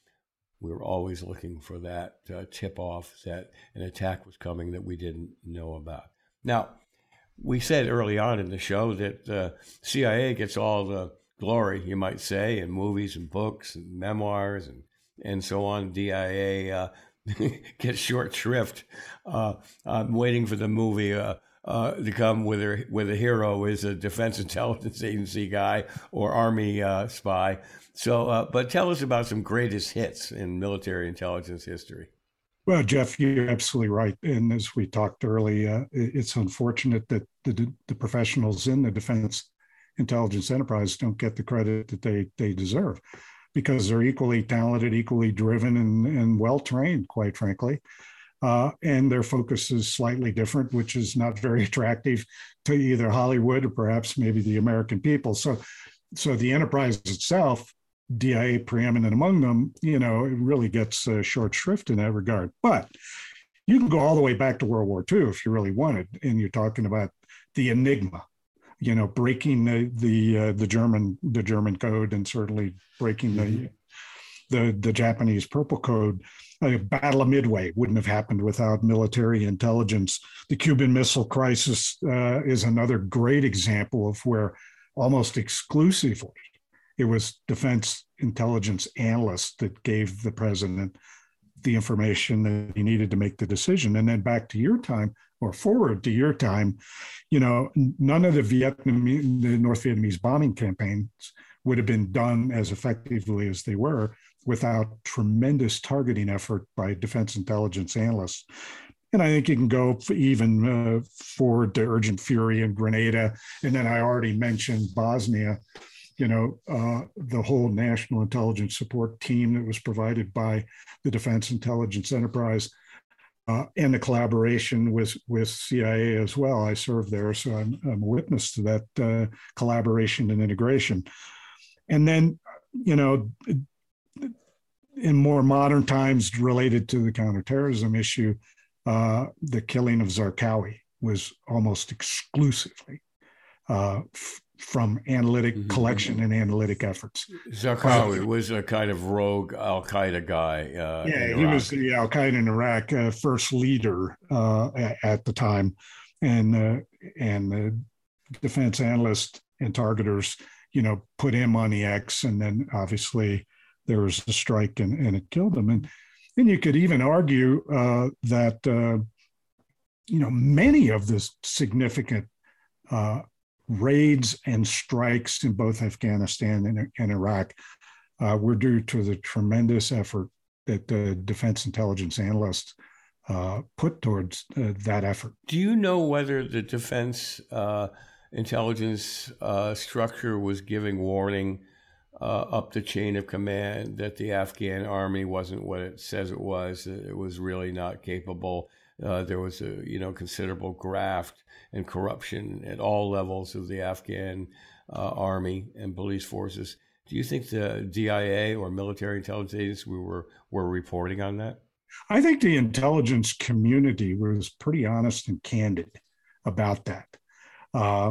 We were always looking for that uh, tip-off that an attack was coming that we didn't know about. Now, we said early on in the show that the uh, C I A gets all the glory, you might say, in movies and books and memoirs and, and so on. D I A uh, gets short shrift. Uh, I'm waiting for the movie uh, uh, to come where the, where the hero is a Defense Intelligence Agency guy or Army uh, spy. So, uh, but tell us about some greatest hits in military intelligence history. Well, Jeff, you're absolutely right. And as we talked early, uh, it's unfortunate that the, the professionals in the defense intelligence enterprise don't get the credit that they, they deserve, because they're equally talented, equally driven, and, and well-trained, quite frankly. Uh, and their focus is slightly different, which is not very attractive to either Hollywood or perhaps maybe the American people. So, so the enterprise itself, D I A preeminent among them, you know, it really gets uh, short shrift in that regard. But you can go all the way back to World War Two if you really wanted, and you're talking about the Enigma, you know, breaking the the uh, the German the German code, and certainly breaking mm-hmm. the the the Japanese Purple Code. A Battle of Midway wouldn't have happened without military intelligence. The Cuban Missile Crisis uh, is another great example of where almost exclusively it was defense intelligence analysts that gave the president the information that he needed to make the decision. And then back to your time, or forward to your time, you know, none of the Vietnam, the North Vietnamese bombing campaigns would have been done as effectively as they were without tremendous targeting effort by defense intelligence analysts. And I think you can go even uh, forward to Urgent Fury and Grenada. And then I already mentioned Bosnia. You know, uh, the whole national intelligence support team that was provided by the Defense Intelligence Enterprise, uh, and the collaboration with, with C I A as well. I served there, so I'm, I'm a witness to that uh, collaboration and integration. And then, you know, in more modern times related to the counterterrorism issue, uh, the killing of Zarqawi was almost exclusively uh, f- from analytic mm-hmm. collection and analytic efforts. Zarqawi uh, was a kind of rogue Al-Qaeda guy. Uh, yeah, he was the Al-Qaeda in Iraq uh, first leader uh, at, at the time. And, uh, and the defense analysts and targeters, you know, put him on the X, and then obviously there was the strike and, and it killed him. And then you could even argue uh, that, uh, you know, many of the significant uh, raids and strikes in both Afghanistan and, and Iraq uh, were due to the tremendous effort that the defense intelligence analysts uh, put towards uh, that effort. Do you know whether the defense uh, intelligence uh, structure was giving warning uh, up the chain of command that the Afghan army wasn't what it says it was, that it was really not capable? Uh, there was a you know considerable graft and corruption at all levels of the Afghan uh, army and police forces. Do you think the D I A or military intelligence agencies we were were reporting on that? I think the intelligence community was pretty honest and candid about that. Uh,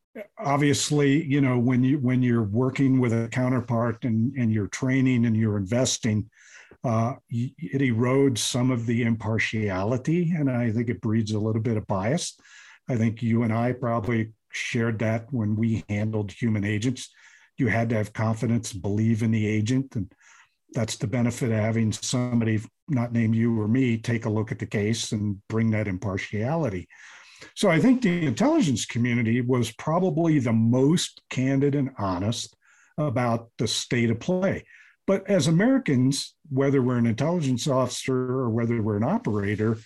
obviously, you know, when you when you're working with a counterpart and, and you're training and you're investing, uh, it erodes some of the impartiality, and I think it breeds a little bit of bias. I think you and I probably shared that when we handled human agents. You had to have confidence, believe in the agent, and that's the benefit of having somebody, not named you or me, take a look at the case and bring that impartiality. So I think the intelligence community was probably the most candid and honest about the state of play. But as Americans, whether we're an intelligence officer or whether we're an operator,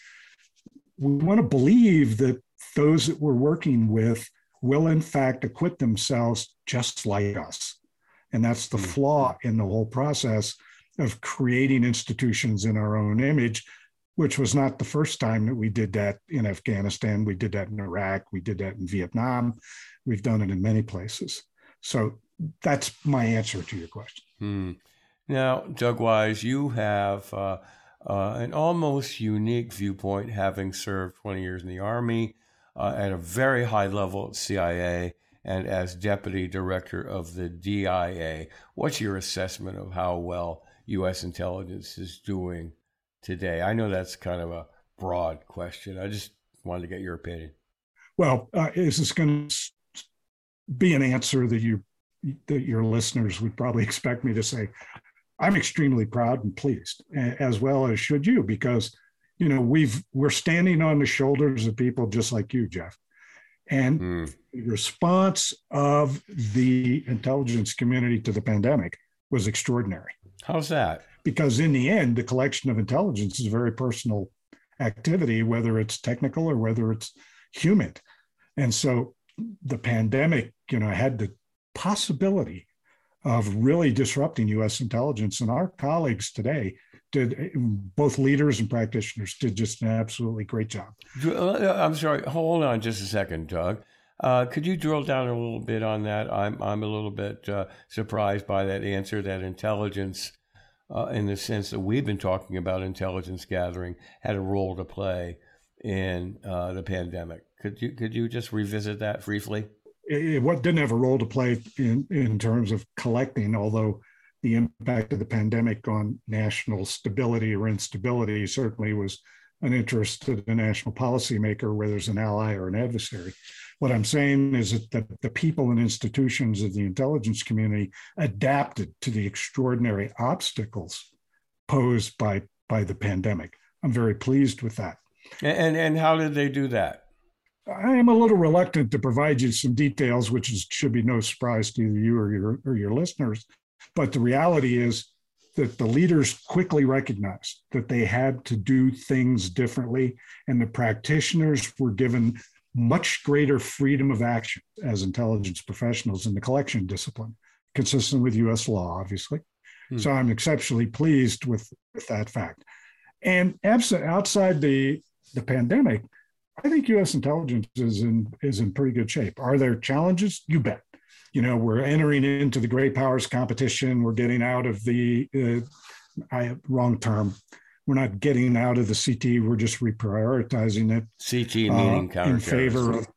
we want to believe that those that we're working with will in fact acquit themselves just like us. And that's the flaw in the whole process of creating institutions in our own image, which was not the first time that we did that in Afghanistan. We did that in Iraq. We did that in Vietnam. We've done it in many places. So that's my answer to your question. Hmm. Now, Doug Wise, you have uh, uh, an almost unique viewpoint, having served twenty years in the Army uh, at a very high level at C I A and as Deputy Director of the D I A. What's your assessment of how well U S intelligence is doing today? I know that's kind of a broad question. I just wanted to get your opinion. Well, uh, is this going to be an answer that you that your listeners would probably expect me to say? I'm extremely proud and pleased, as well as should you, because you know we've we're standing on the shoulders of people just like you, Jeff, and mm. the response of the intelligence community to the pandemic was extraordinary. How's that? Because in the end, the collection of intelligence is a very personal activity, whether it's technical or whether it's human. And so the pandemic, you know, had the possibility of really disrupting U S intelligence. And our colleagues today did, both leaders and practitioners did just an absolutely great job. I'm sorry, hold on just a second, Doug. Uh, could you drill down a little bit on that? I'm I'm a little bit uh, surprised by that answer, that intelligence, uh, in the sense that we've been talking about intelligence gathering, had a role to play in uh, the pandemic. Could you could you just revisit that briefly? It, it what didn't have a role to play in, in terms of collecting, although the impact of the pandemic on national stability or instability certainly was an interest to the national policymaker, whether it's an ally or an adversary. What I'm saying is that the, the people and institutions of the intelligence community adapted to the extraordinary obstacles posed by, by the pandemic. I'm very pleased with that. And, and how did they do that? I am a little reluctant to provide you some details, which is, should be no surprise to either you or your, or your listeners. But the reality is that the leaders quickly recognized that they had to do things differently, and the practitioners were given much greater freedom of action as intelligence professionals in the collection discipline, consistent with U S law, obviously. Hmm. So I'm exceptionally pleased with, with that fact. And absent, outside the, the pandemic, I think U S intelligence is in, is in pretty good shape. Are there challenges? You bet. You know, we're entering into the great powers competition. We're getting out of the, uh, I wrong term. We're not getting out of the C T. We're just reprioritizing it. C T meaning uh, counterterrorism. In favor of,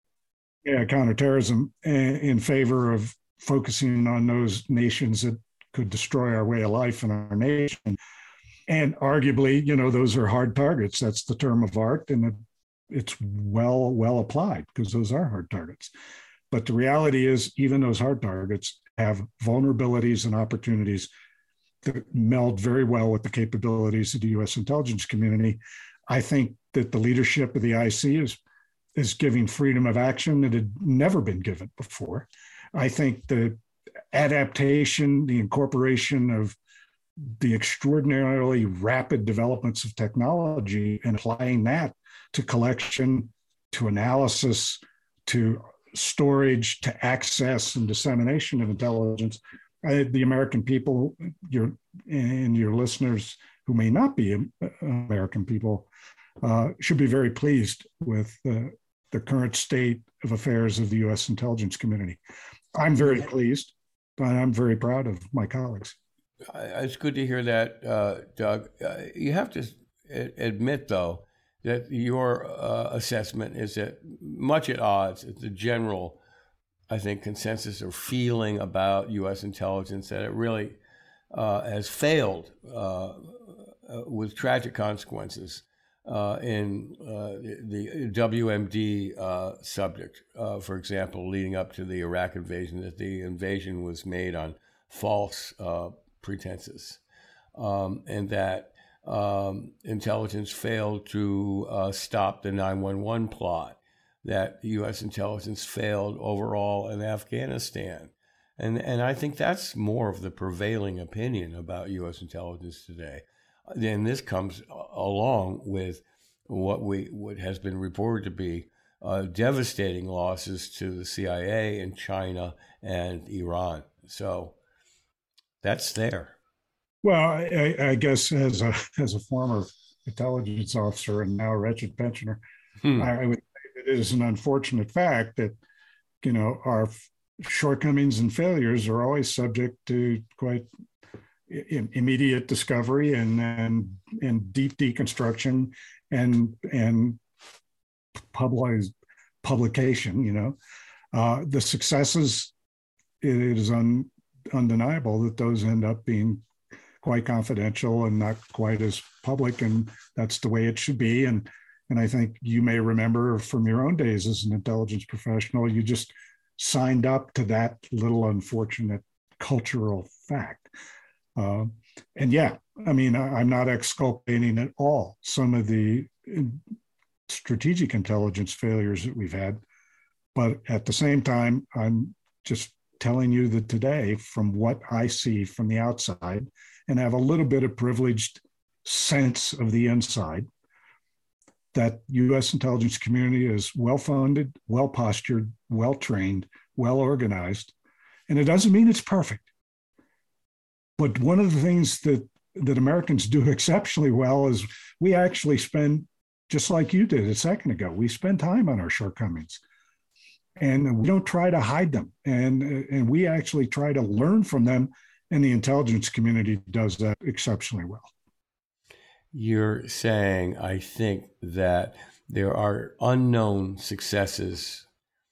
yeah, counterterrorism, in favor of focusing on those nations that could destroy our way of life and our nation. And arguably, you know, those are hard targets. That's the term of art, and it's well, well applied because those are hard targets. But the reality is, even those hard targets have vulnerabilities and opportunities that meld very well with the capabilities of the U S intelligence community. I think that the leadership of the I C is, is giving freedom of action that had never been given before. I think the adaptation, the incorporation of the extraordinarily rapid developments of technology and applying that to collection, to analysis, to storage, to access and dissemination of intelligence. I, the American people, your and your listeners who may not be American people, uh, should be very pleased with uh, the current state of affairs of the U S intelligence community. I'm very pleased, but I'm very proud of my colleagues. It's good to hear that, uh, Doug. Uh, you have to admit, though, that your uh, assessment is that much at odds, it's the general, I think, consensus or feeling about U S intelligence that it really uh, has failed uh, with tragic consequences uh, in uh, the, the W M D uh, subject, uh, for example, leading up to the Iraq invasion, that the invasion was made on false uh, pretenses, um, and that Um, intelligence failed to uh, stop the nine one one plot, that U S intelligence failed overall in Afghanistan. And and I think that's more of the prevailing opinion about U S intelligence today. Then this comes along with what we what has been reported to be uh, devastating losses to the C I A in China and Iran. So that's there. Well, I, I guess as a as a former intelligence officer and now a wretched pensioner, hmm. I, I would say it is an unfortunate fact that, you know, our shortcomings and failures are always subject to quite I- immediate discovery and, and and deep deconstruction and and public publication. You know, uh, the successes, it is un, undeniable that those end up being quite confidential and not quite as public, and that's the way it should be. And and I think you may remember from your own days as an intelligence professional, you just signed up to that little unfortunate cultural fact. Uh, and yeah, I mean, I, I'm not exculpating at all some of the strategic intelligence failures that we've had, but at the same time, I'm just telling you that today, from what I see from the outside, and have a little bit of privileged sense of the inside, that U S intelligence community is well-funded, well-postured, well-trained, well-organized, and it doesn't mean it's perfect. But one of the things that, that Americans do exceptionally well is we actually spend, just like you did a second ago, we spend time on our shortcomings. And we don't try to hide them. And, and we actually try to learn from them. And the intelligence community does that exceptionally well. You're saying, I think, that there are unknown successes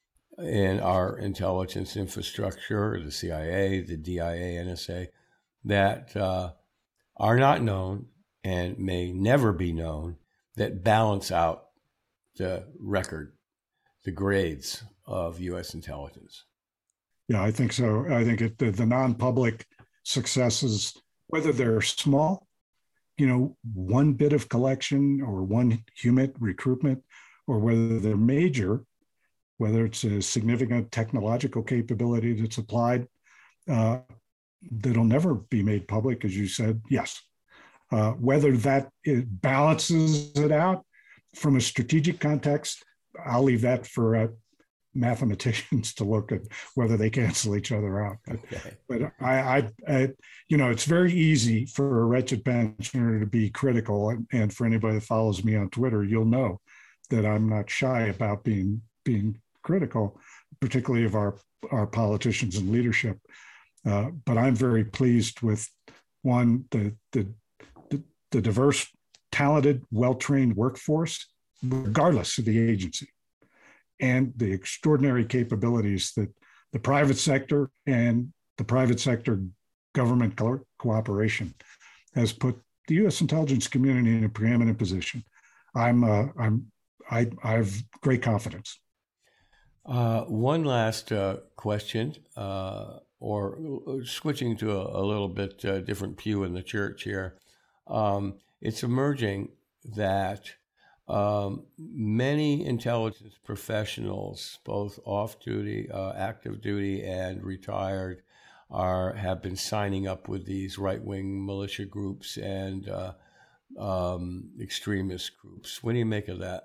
in our intelligence infrastructure, the C I A, the D I A, N S A, that uh, are not known and may never be known, that balance out the record, the grades of U S intelligence. Yeah, I think so. I think it, the, the non-public successes, whether they're small, you know, one bit of collection or one human recruitment, or whether they're major, whether it's a significant technological capability that's applied, uh, that'll never be made public, as you said, yes. Uh, whether that it balances it out from a strategic context, I'll leave that for uh, mathematicians to look at whether they cancel each other out. Okay. But I, I, I, you know, it's very easy for a wretched pensioner to be critical, and, and for anybody that follows me on Twitter, you'll know that I'm not shy about being being critical, particularly of our our politicians and leadership. Uh, but I'm very pleased with one the the the, the diverse, talented, well-trained workforce, regardless of the agency, and the extraordinary capabilities that the private sector and the private sector government co- cooperation has put the U S intelligence community in a preeminent position. I'm, uh, I'm, I, I have great confidence. Uh, one last uh, question, uh, or switching to a, a little bit uh, different pew in the church here. Um, it's emerging that Um, many intelligence professionals, both off-duty, uh, active duty, and retired, are have been signing up with these right-wing militia groups and uh, um, extremist groups. What do you make of that?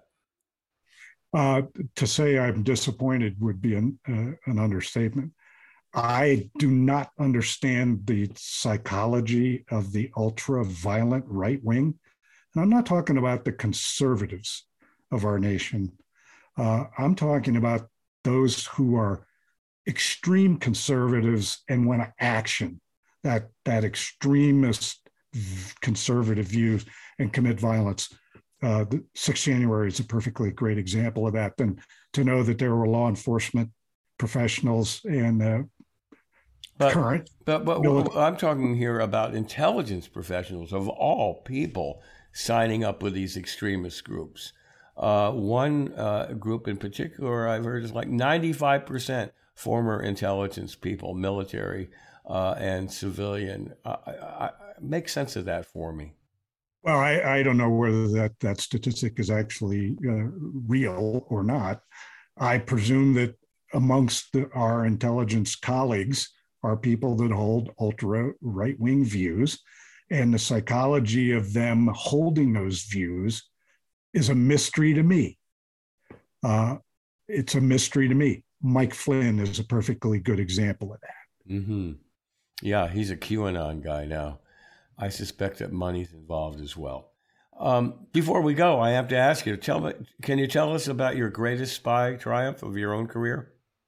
Uh, to say I'm disappointed would be an, uh, an understatement. I do not understand the psychology of the ultra-violent right wing. And I'm not talking about the conservatives of our nation. Uh, I'm talking about those who are extreme conservatives and want to action that, that extremist conservative views and commit violence. Uh, the sixth of January is a perfectly great example of that. And to know that there were law enforcement professionals and uh, but, current. But, but I'm talking here about intelligence professionals of all people signing up with these extremist groups. Uh, one uh, group in particular I've heard is like ninety-five percent former intelligence people, military uh, and civilian. Uh, I, I, make sense of that for me. Well, I, I don't know whether that, that statistic is actually uh, real or not. I presume that amongst the, our intelligence colleagues are people that hold ultra right-wing views, and the psychology of them holding those views is a mystery to me. Uh, it's a mystery to me. Mike Flynn is a perfectly good example of that. Mm-hmm. Yeah, he's a QAnon guy now. I suspect that money's involved as well. Um, before we go, I have to ask you, tell me, can you tell us about your greatest spy triumph of your own career?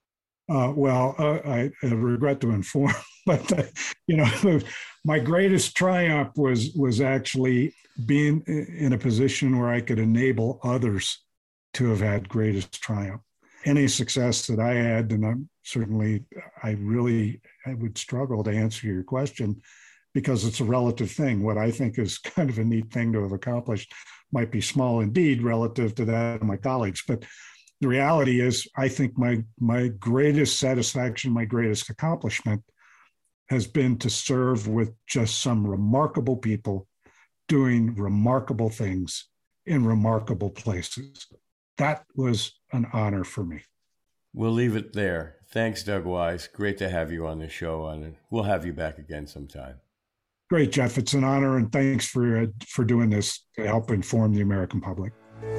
Uh, well, uh, I, I regret to inform, but uh, you know, my greatest triumph was was actually being in a position where I could enable others to have had greatest triumph. Any success that I had, and I'm certainly, I really, I would struggle to answer your question because it's a relative thing. What I think is kind of a neat thing to have accomplished might be small indeed relative to that of my colleagues, but the reality is, I think my my greatest satisfaction, my greatest accomplishment has been to serve with just some remarkable people doing remarkable things in remarkable places. That was an honor for me. We'll leave it there. Thanks, Doug Wise. Great to have you on the show, and we'll have you back again sometime. Great, Jeff. It's an honor, and thanks for uh, for doing this to help inform the American public.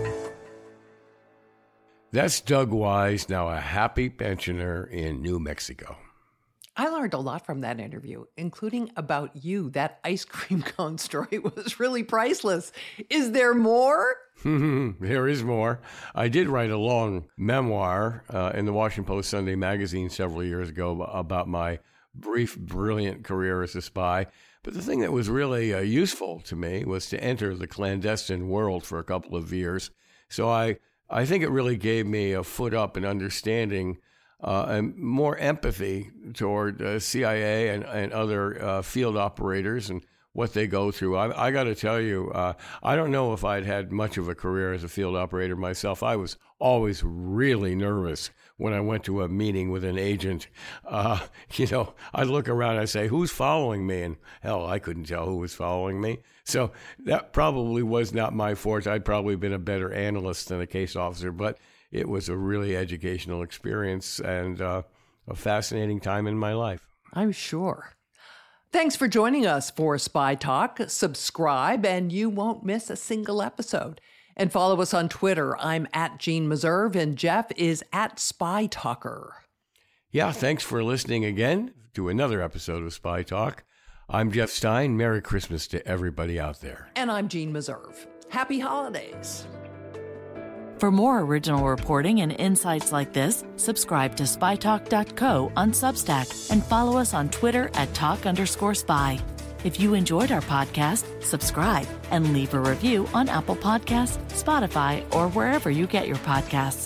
That's Doug Wise, now a happy pensioner in New Mexico. I learned a lot from that interview, including about you. That ice cream cone story was really priceless. Is there more? There is more. I did write a long memoir uh, in the Washington Post Sunday magazine several years ago about my brief, brilliant career as a spy. But the thing that was really uh, useful to me was to enter the clandestine world for a couple of years. So I... I think it really gave me a foot up in understanding uh, and more empathy toward uh, C I A and, and other uh, field operators and what they go through. I, I got to tell you, uh, I don't know if I'd had much of a career as a field operator myself. I was always really nervous when I went to a meeting with an agent. Uh, you know, I'd look around and I'd say, who's following me? And hell, I couldn't tell who was following me. So that probably was not my forte. I'd probably been a better analyst than a case officer, but it was a really educational experience and uh, a fascinating time in my life. I'm sure. Thanks for joining us for Spy Talk. Subscribe and you won't miss a single episode. And follow us on Twitter. I'm at Gene Meserve and Jeff is at Spy Talker. Yeah, thanks for listening again to another episode of Spy Talk. I'm Jeff Stein. Merry Christmas to everybody out there. And I'm Gene Meserve. Happy holidays. For more original reporting and insights like this, subscribe to spy talk dot co on Substack and follow us on Twitter at talk underscore spy. If you enjoyed our podcast, subscribe and leave a review on Apple Podcasts, Spotify, or wherever you get your podcasts.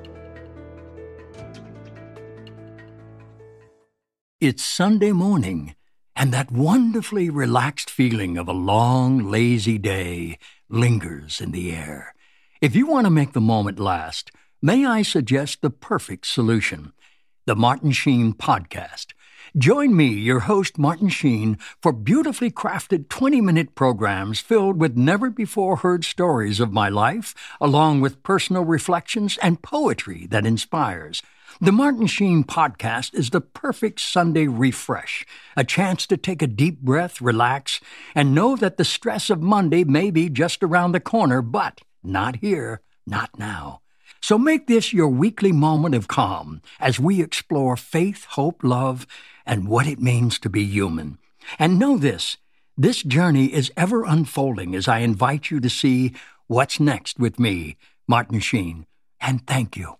It's Sunday morning, and that wonderfully relaxed feeling of a long, lazy day lingers in the air. If you want to make the moment last, may I suggest the perfect solution, the Martin Sheen Podcast. Join me, your host, Martin Sheen, for beautifully crafted twenty-minute programs filled with never-before-heard stories of my life, along with personal reflections and poetry that inspires. The Martin Sheen Podcast is the perfect Sunday refresh, a chance to take a deep breath, relax, and know that the stress of Monday may be just around the corner, but not here, not now. So make this your weekly moment of calm as we explore faith, hope, love, and what it means to be human. And know this, this journey is ever unfolding as I invite you to see what's next with me, Martin Sheen. And thank you.